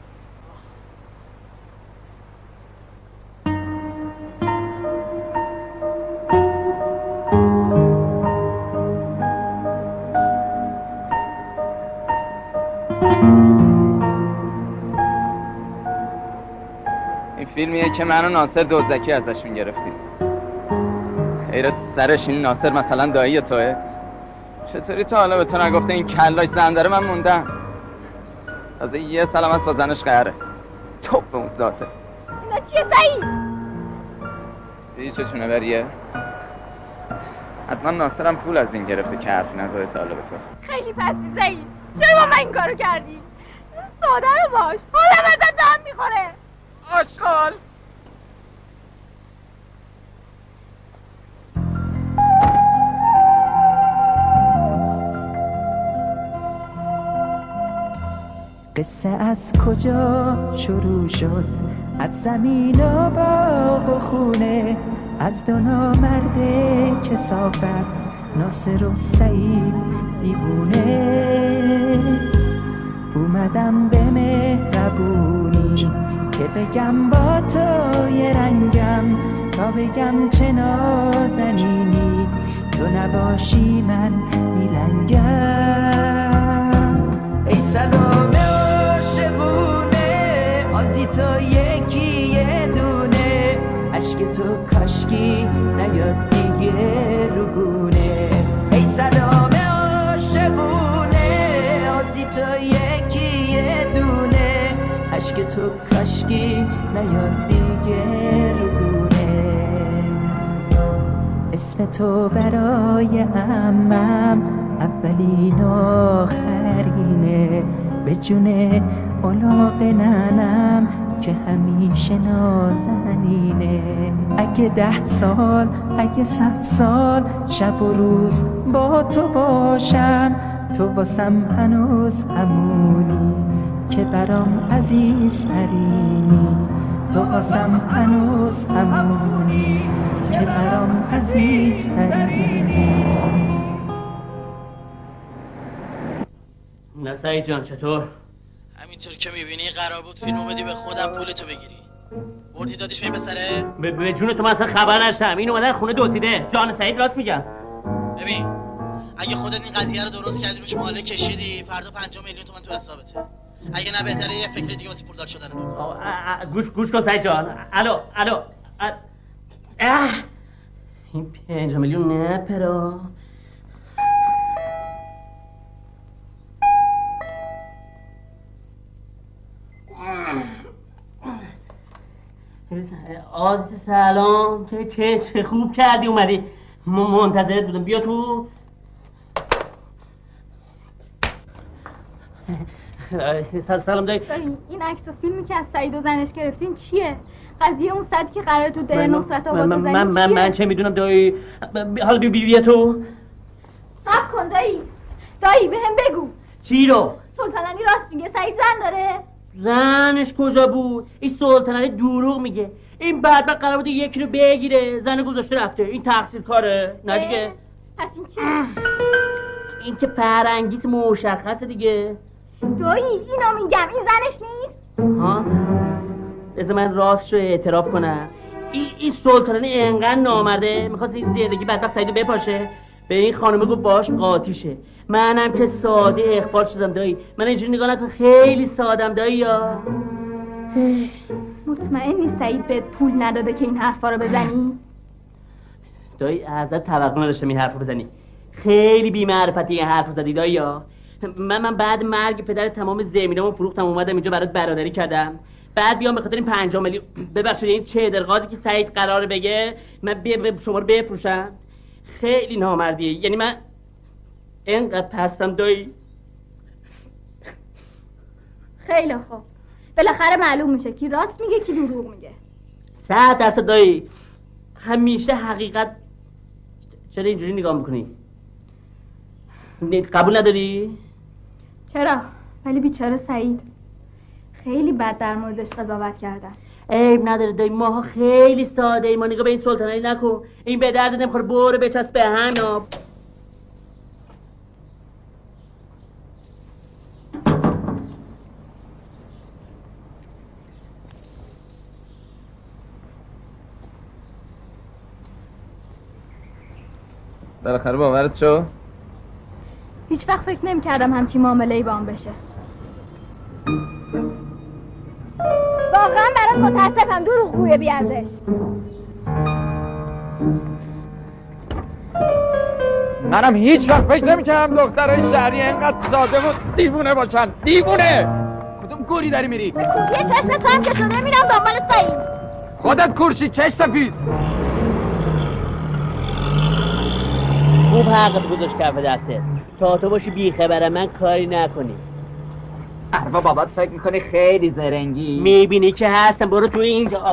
این فیلمیه که من و ناصر دوزکی ازشون گرفتیم. خیر سرش این ناصر مثلا دایی توه؟ چطوری تا حالا به تو نگفته این کلاش زن داره؟ من موندم. تازه یه سلام است با زنش قهره. تو به اون ذاته. اینا چیه سعید؟ دیدی چه چونه بریه؟ حتما ناصرم پول از این گرفته که حرفی نزده تا حالا به تو. خیلی پستی سعید. چرا با من این کارو کردی؟ ساده رو باش. حالم ازت به هم میخوره. آشغال. قصه از کجا شروع شد؟ از زمین و باغ و خونه، از دو نامرد کثافت، ناصر و سعید دیوونه. اومدم به مهربونی که بگم با تو یه رنگم، تا بگم چه نازنینی، تو نباشی من میلنگم. ای سلام عاشقونه، آزی تو یکی یه دونه، عشق تو کاشکی نیاد دیگه روگونه. ای سلام عاشقونه، آزی تو یکی یه دونه، عشق تو کاشکی نیاد دیگه روگونه. اسم تو برای عمم اولین آخرینه، به جون الاغ ننم که همیشه نازنینه. اگه 10 سال، اگه 100 سال، شب و روز با تو باشم، تو واسم هنوز همونی که برام عزیز ترینی، تو واسم هنوز همونی که برام عزیز ترینی. نه سعید جان چطور؟ همینطور که میبینی قرار بود فیلمو بدی به خودم پولتو بگیری، بردی دادیش به پسره؟ به جون تو من اصلا خبر نشدم. این اومدن خونه دزدیده. جان سعید راست میگم. ببین اگه خودت این قضیه رو درست کردی، روش ماله کشیدی، فردا 5 میلیون تومان تو حسابته. اگه نه بهتره یه فکر دیگه واسه پولدار شدن بکن. گوش کن سعید جان. الو این 5 میلیون نه پرا. آزیت سلام. چه خوب کردی اومدی. منتظرت بودم. بیا تو. سلام دایی. این عکس و فیلمی که از سعید و زنش گرفتین چیه؟ قضیه اون ساعتی که قراره تو ده نصرت آباد بزنین چیه؟ من چه میدونم دایی. حالا بیا تو. صبر کن دایی بهم بگو چی رو؟ سلطان علی راست میگه سعید زن داره؟ زنش کجا بود؟ این سلطان علی دروغ میگه. این بدبخت قرار بوده یکی رو بگیره، زن گذاشته رفته. این تقصیر کاره نه دیگه. پس این چی؟ این که فرانگیز مشخصه دیگه. دایی اینو میگم، این زنش نیست؟ ها؟ بذار من راستشو اعتراف کنم. این سلطان علی انقدر نامرده میخواست این زندگی بدبخت سعیدو بپاشه، به این خانمه گفت باش قاطیشه. منم که ساده اخبار شدم دایی. من اینجوری نگاه نکن، خیلی سادم دایی. یا مطمئنی سعید بهت پول نداده که این حرفا رو بزنی؟ دایی ازت توقع نداشتم این حرفو بزنی. خیلی بی‌معرفتی این حرفو زدی دایی. یا من بعد مرگ پدر تمام زمینامو فروختم اومدم اینجا برات برادری کردم. بعد بیام به خاطر این 5 میلیون ببخشید این چه درقاتی که سعید قراره بگه من شما رو بفروشم. خیلی نامردیه. یعنی من اینقدر پستم دایی. خیلی خوب، بالاخره معلوم میشه کی راست میگه کی دروغ میگه. 100% دایی. همیشه حقیقت چرا اینجوری نگاه میکنی؟ قبول نداری؟ چرا؟ ولی بیچاره سعید خیلی بد در موردش قضاوت کردن. عیب نداره دایی، ماها خیلی ساده ای. ما نگاه به این سلطانعلی نکن، این به درد نمیخوره. برو بچسب به هم. بالاخره باورت شو؟ هیچ وقت فکر نمی کردم همچین معامله‌ای با هم بشه. واقعا برات متاسفم دروغگوی بیارزش. منم هیچ وقت فکر نمی‌کردم دخترای شهری اینقدر ساده و دیوونه باشن. دیوونه! کدوم گوری داری میری؟ به کوفیه چشم تو هم که شده میرم دنبال سعید. خودت کورشی چش سفید. خوب حقت گذاشت کف دستت تا تو باشی بیخبره من کاری نکنی. اروا بابات فکر میکنی خیلی زرنگی؟ میبینی که هستم. برو تو اینجا.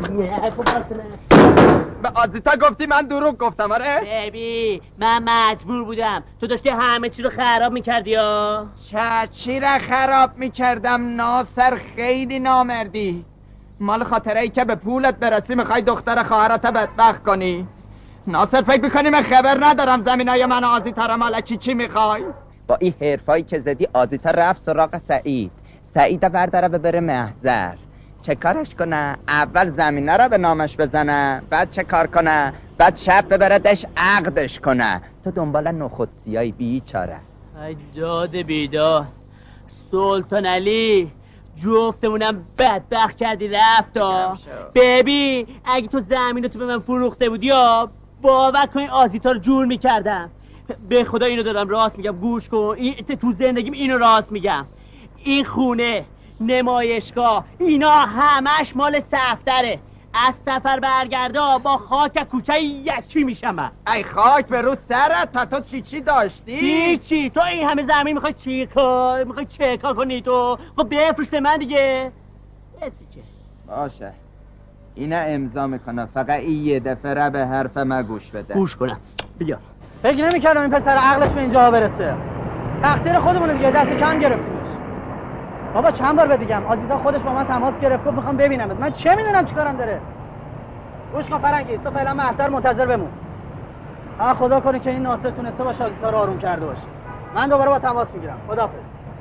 به آزیتا گفتی من دروغ گفتم؟ آره بیبی من مجبور بودم. تو داشتی همه چی رو خراب میکردی یا چی رو خراب میکردم؟ ناصر خیلی نامردی. مال خاطره ای که به پولت برسی میخوای دختر خواهرت بدبخت کنی. ناصر فکر میکنی من خبر ندارم زمینای من و آزیتا رو مالکی چی میخوای؟ با این حرفایی که زدی آزیتا رفت سراغ سعید برداره ببره محضر. چه کارش کنه؟ اول زمینه رو به نامش بزنه، بعد چه کار کنه؟ بعد شب ببردش عقدش کنه. تو دنبال نخودسیای بیچاره. ای داد بیداد سلطان علی جفتمونم بدبخت کردی رفتا. ببین اگه تو زمین رو تو به من فروخته بودی یا باور کن آزیتا رو جور میکردم. به خدا اینو دارم راست میگم، گوش کن. تو زندگیم اینو راست میگم. این خونه، نمایشگاه، اینا همش مال سفتره. از سفر برگردا با خاک کوچه یکی میشم من. ای خاک به رو سرت. پس تو چی داشتی؟ چی؟ تو این همه زمین میخوای چی کار؟ میخوای چه کار کنی تو؟ خب بفروش به من دیگه. باشه اینا امضا میکنه، فقط این یه دفعه را به حرف ما گوش بده. گوش کنم. بیا. فکر نمی‌کردم این پسر عقلش به اینجا برسه. تقصیر خودمونه دیگه، دست کم گرفتیمش. بابا چند بار بگم آزیتا خودش با من تماس گرفت گفت میخوام ببینمت. من چه میدونم چیکارم داره. گوش کن فرنگی، تو فعلا محضر منتظر بمون. خدا کنه که این ناصر تونسته باشه آزیتا رو آروم کرده باشه. من دوباره با تماس میگیرم. خداحافظ.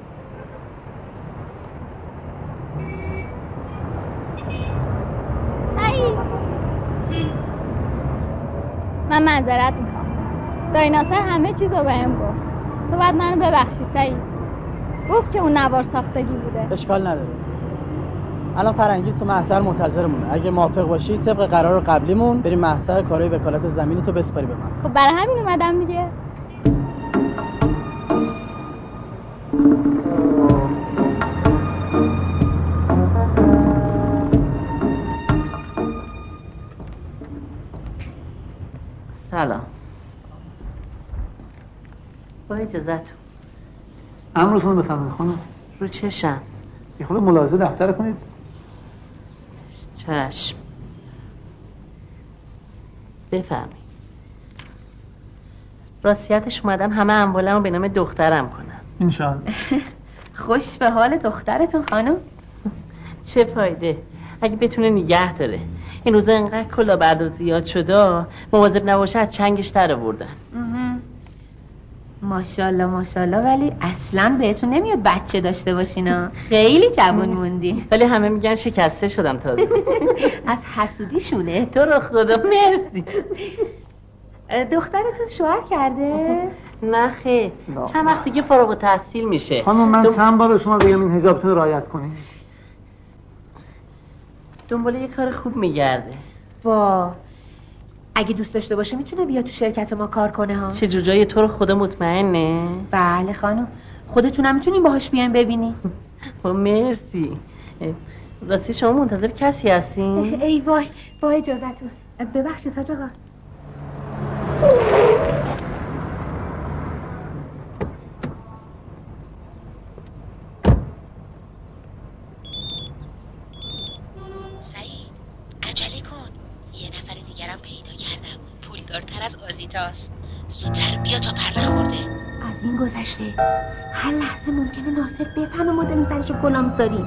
سعید من معذرت میخوام. دایی ناصر همه چیز رو بهم گفت. تو باید منو ببخشی سعید. گفت که اون نوار ساختگی بوده. اشکال نداره. الان فرنگیس تو محضر منتظرمونه. اگه موافق باشی طبق قرار قبلیمون بریم محضر کارهای وکالت زمینی تو بسپاری به من. خب برای همین اومدم دیگه. سلام. با اجازت. امرتون بفرمایید خانم. رو چشم. یه خورده ملاحظه دفتر کنید. چشم. بفرمایید. راستیتش اومدم همه اموالمو به نام دخترم کنم. انشالله. خوش به حال دخترتون خانم. چه فایده اگه بتونه نگه داره. این روزا انقدر کلاهبردار زیاد شده، مواظب نباشه از چنگش در آوردن. ماشاءالله ماشاءالله. ولی اصلا بهتون نمیاد بچه داشته باشینا. خیلی جوان موندی. ولی همه میگن شکسته شدم تازه. از حسودیشونه. تو رو خدا مرسی. دخترتون شوهر کرده؟ نه خیر، چند وقت دیگه فارغ التحصیل میشه. خانم من چند بار شما بگم این حجابتون رو رعایت کنید. دنبال یه کار خوب میگرده. وا اگه دوست داشته باشه میتونه بیا تو شرکت ما کار کنه ها. چه جوجای تو رو خدا مطمئنه؟ بله خانم. خودتون هم میتونین باهاش بیاین ببینین. مرسی. راستی شما منتظر کسی هستین؟ ای وای با اجازهتون. ببخشید حاج آقا. سعید عجله کن. یه نفر دیگرم پیدا کردم، پولدارتر از آزیتا. کجاست؟ زودتر بیا تا پرده خورده. از این گذشته هر لحظه ممکنه ناصر بفهمه ما داریم سرشو غلامزاری.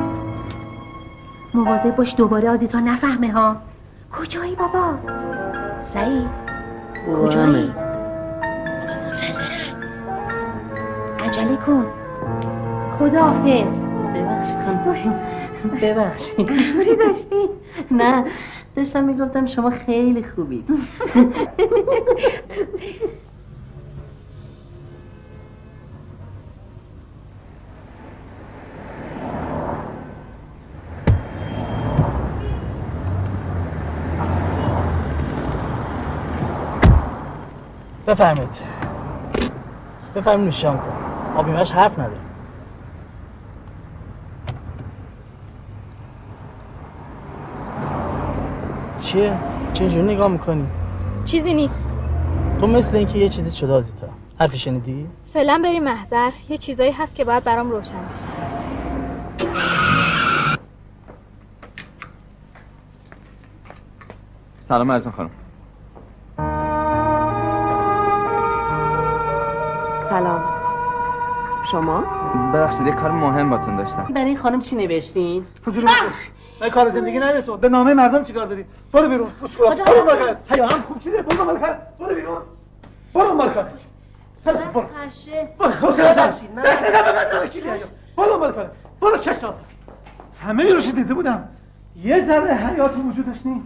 مواظب باش دوباره آزیتا نفهمه ها. کجایی بابا؟ سعید کجایی؟ بابا منتظرم. عجله کن. خداحافظ. ببخشید خانم. ببخشید. امری داشتی؟ نه داشتم میگفتم شما خیلی خوبید. بفرمید نوشیان کن. آبیمش حرف نداره. چیه؟ چه اینجوری نگاه میکنی؟ چیزی نیست. تو مثل اینکه یه چیزی شده آزیتا. حرفی شنیدی؟ فعلا بریم محضر. یه چیزایی هست که باید برام روشن بشه. سلام علیکم خانم. سلام. شما؟ ببخشید یه کار مهم باتون داشتم. برای این خانم چی نوشتین؟ من کار زندگی نمی تو به نامه مردم چیکار داری؟ برو بیرون. برو مالکت. هیا هم خوب چیه؟ برو مالکت. برو بیرون. برو مالکت. برو. برو مالکت. برو کسا. همه رو دیده بودم. یه ذره حیاتی وجود داشتین.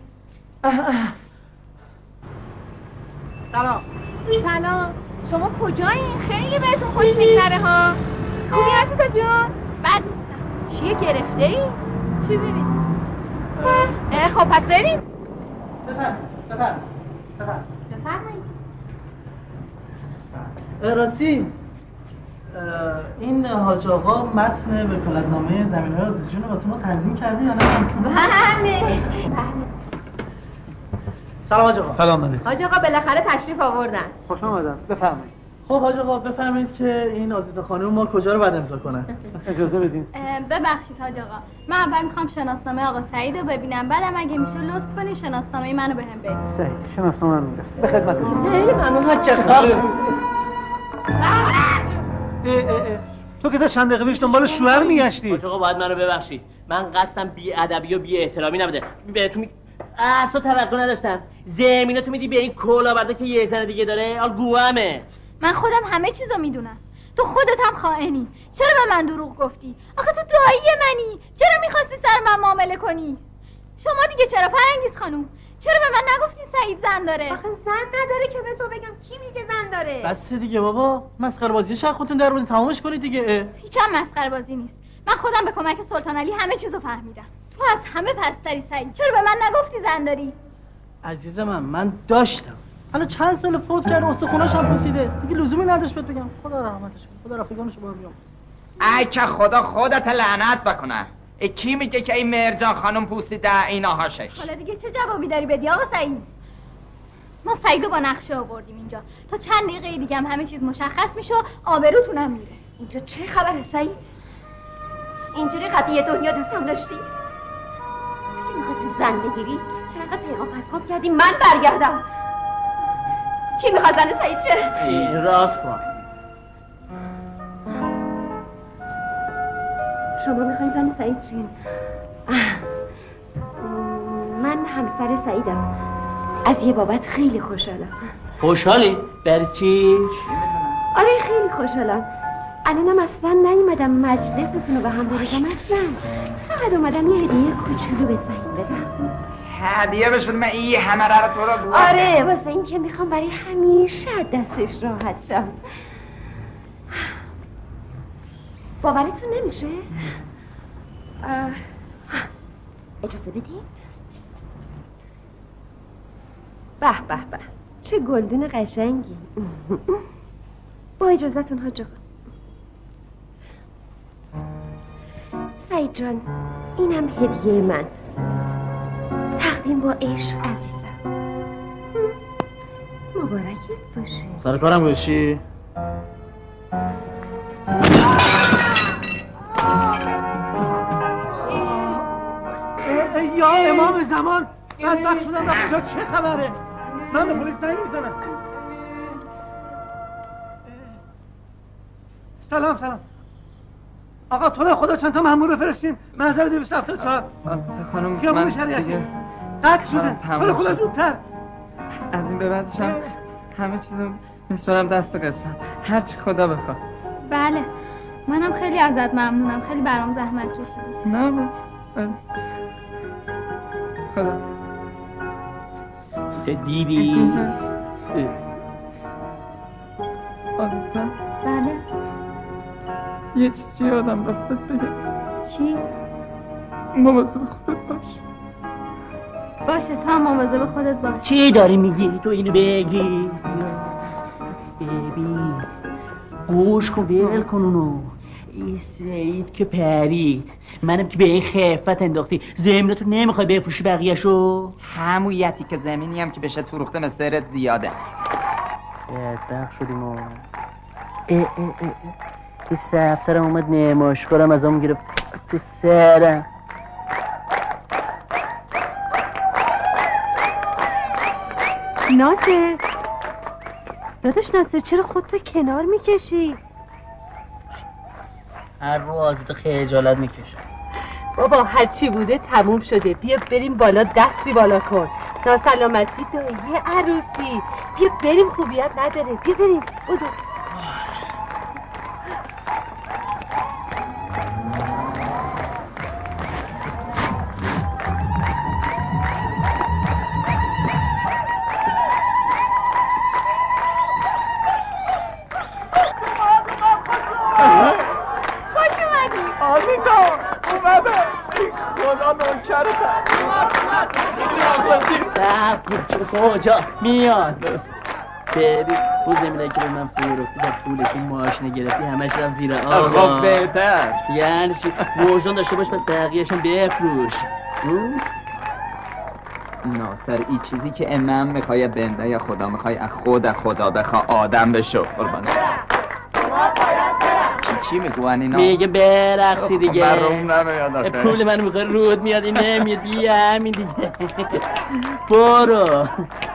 سلام. شما کجایین؟ خیلی بهتون خوش میگذره ها. خوبی عزیزا جون؟ بد نیستم. چیه گرفته ای؟ چیزی نیست. خب پس بریم. بفرمایید. راستی این حاج آقا متن وکالتنامه زمین‌های آزیتا رو واسه ما تنظیم کرده یا نه؟ بله. سلام حاج آقا. سلام علیکم. حاج آقا بالاخره تشریف آوردن. خوش آمدن. بفرمایید. خب حاج آقا بفرمایید که این آزیتا خانم ما کجا رو باید امضا کنه؟ اجازه بدین. ببخشید حاج آقا. من اول میخوام شناسنامه آقا سعید رو ببینم، بعدم اگه میشه لطف کنی شناسنامه منو بهم بدید. سعید شناسنامه من میرسه. به خدمت شما. خیلی ممنون حاج آقا. تو که تا چند دقیقه پیش دنبال شوهر میگشتی. حاج آقا باید منو ببخشید. من قصدم بی ادبی و بی احترامی نبوده. بهتون اصلا توقع نداشتم. زمیناتو میدی به این کلاهبرده که یه زن دیگه داره. آل گوامه. من خودم همه چیزو میدونم. تو خودت هم خائنی. چرا به من دروغ گفتی؟ آخه تو دایی منی. چرا میخواستی سر من معامله کنی؟ شما دیگه چرا فرنگیز خانوم؟ چرا به من نگفتین سعید زن داره؟ آخه زن نداره که به تو بگم کی میگه زن داره؟ بس دیگه بابا، مسخره بازی شق خودتون در مورد تمامش کنید دیگه. هیچ هم مسخره بازی نیست. من خودم به کمک سلطان علی همه چیزو فهمیدم. تو از همه پستری سعید. چرا به من نگفتی زن داری؟ عزیز من داشتم. حالا چند سال فوت کرد، استخوناش هم پوسیده. دیگه لزومی نداشت بهت بگم. خدا رحمتش کنه. خدا رفتگانشو با هم بیامرزه. ای که خدا خودت لعنت بکنه. کی میگه که این مرجان خانم پوسیده اینا هاشش؟ حالا دیگه چه جوابی داری بدی آقا سعید؟ ما سعیدو با نقشه آوردیم اینجا. تا چند دقیقه دیگه هم همه چیز مشخص میشه و آبروتونم میره. اینجا چه خبره سعید؟ اینجوری قضیه دنیا دوستم داشتی؟ اگه میخواستی زن بگیری چرا انقدر پیغام پسخاب کردی من برگردم؟ کی میخواد زن سعید شه؟ راست کن. شما میخواین زن سعید شین؟ من همسر سعیدم. از یه بابت خیلی خوشحالم. خوشحالی؟ بر چی؟ آره خیلی خوشحالم. الانم اصلا نیومدم مجلستون رو به هم بریزم اصلا. فقط اومدم یه هدیه کوچولو به سعید بدم. هدیه بشون من این همه رو تو رو بوده. آره واسه این که میخوام برای همیشه دستش راحت شم. باورتون نمیشه؟ اجازه بدید؟ به به به چه گلدون قشنگی. با اجازتون حاج آقا. سعید جان اینم هدیه من، تقدیم با عشق عزیزم. مبارکت باشه. سر کارم گوشی؟ یا امام زمان بدبخت شدم. رفت چه خبره؟ من به پلیس زنگ میزنم. سلام آقا تو خدا چند تا مأمور بفرستین محضر 274 خانم خیابون من شریعتی دیگه قطع شده خدا زودتر از این به بعدش هم همه چیزو میسپارم دست و قسمت هرچی خدا بخواد. بله منم خیلی ازت ممنونم، خیلی برام زحمت کشیدی. نه خدا دیدی؟ آزیتا بله یه چیزی یادم رفت بگم. چی؟ مواظب خودت باش. باشه تو هم مواظب خودت باش. چی داری میگی؟ تو اینو بگی ببین گوش کن ول کن اونو. این سعید که پرید منم که به این خفت انداختی زمیناتو نمیخوای بفروشی بقیهشو؟ همویتی که زمینی هم که بشه فروخته مسیرت زیاده. بدبخت شدیم ما. این سفترم اومد نماشکارم از همون گرفت تو سرم. ناصر داداش ناصر چرا خودتو کنار میکشی؟ هر رو آزیتا خجالت میکشه. بابا هرچی بوده تموم شده، بیا بریم بالا دستی بالا کن. ناسلامتی دایی عروسی، بیا بریم خوبیت نداره، بیا بریم بودو. کجا میاد؟ ببین اون زمینه که به من فروختی و پولش این ماشینه گرفتی همش رفت زیر آب. خب بهتر یعنی چی؟ موجان داشته باش پس بقیه‌اش هم بفروش. ناصر این چیزی که امام میخوای بنده یا خدا میخوای از خدا بخوا آدم بشو قربان. چی میگوان اینا؟ میگه برقصی دیگه. برام نمیاد آخه. پول منو میخوای رود میاد این نمیاد. بیا همین دیگه برو.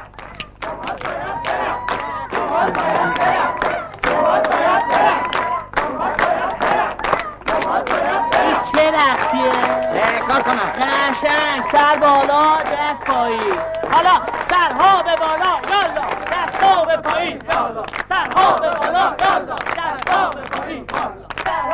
چه رقصیه؟ کار کنم قشنگ سر بالا دست پایین. حالا سرها به بالا یالا دستها به پایین یالا سرها به بالا یالا دستها به پایین یالا.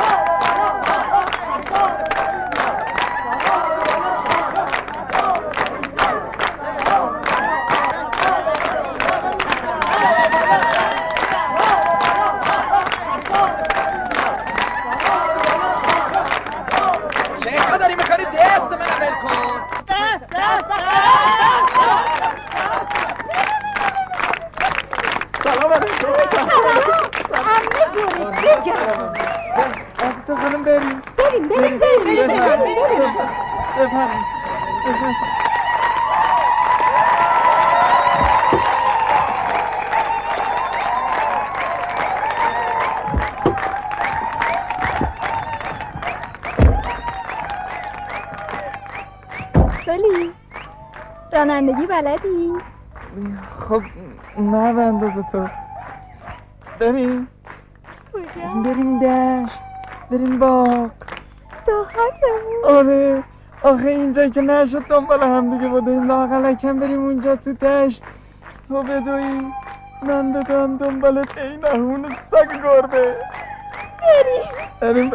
سالی رانندگی بلدی؟ خب نه به اندازه تو. بریم کجا؟ بریم دشت، بریم باغ. دهاتمون؟ آره آخه اینجا که نشد دنبال هم دیگه بدویم لااقل بریم اونجا تو دشت، تو بدوی من بدوم دنبالت این نهون سگ گربه. بریم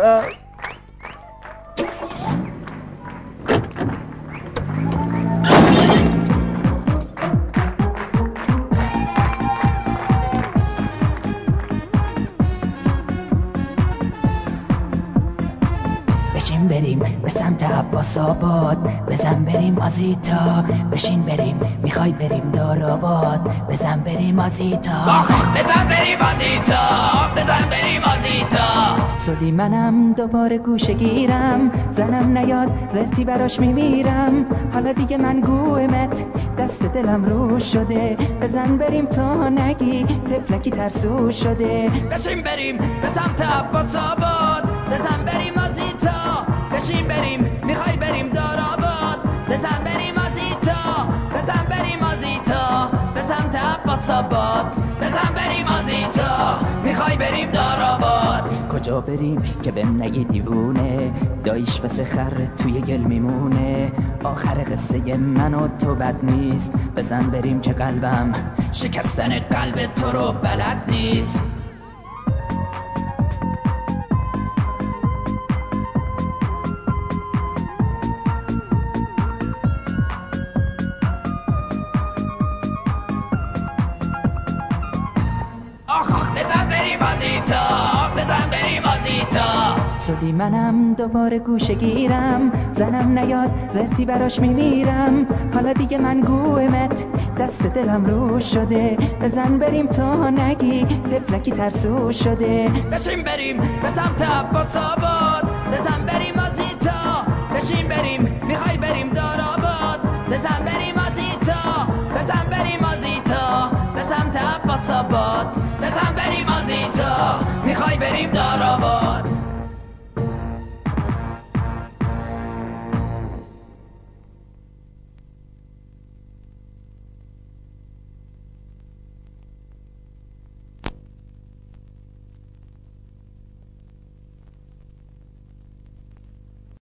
بشین بریم به سمت عباس آباد، بزن بریم آزیتا. بشین بریم میخوای بریم داراباد، بزن بریم آزیتا. بزن بریم آزیتا، بزن بریم آزیتا. سودی منم دوباره گوشه گیرم، زنم نیاد زرتی براش میمیرم. حالا دیگه من گویمت دست دلم رو شده، بزن بریم تا نگی تفلکی ترسو شده. بشین بریم به سمت عباس آباد، بزن بریم آزیتا. بشین بریم میخوای بریم داراباد، بزن بریم آزیتا. بزن بریم آزیتا به سمت عباس آباد، بزن بریم آزیتا. میخوای بریم داراباد. کجا کجا بریم که بهم نگی دیوونه، دایش واسه خر توی گل میمونه. آخر قصه من و تو بد نیست، بزن بریم که قلبم شکستن قلب تو رو بلد نیست. سودی منم دوباره گوشه گیرم، زنم نیاد زرتی براش میمیرم. حالا دیگه من گویمت دست دلم رو شده، بزن بریم تا نگی تفلکی ترسو شده. بشین بریم به سمت عباس آباد، بزن بریم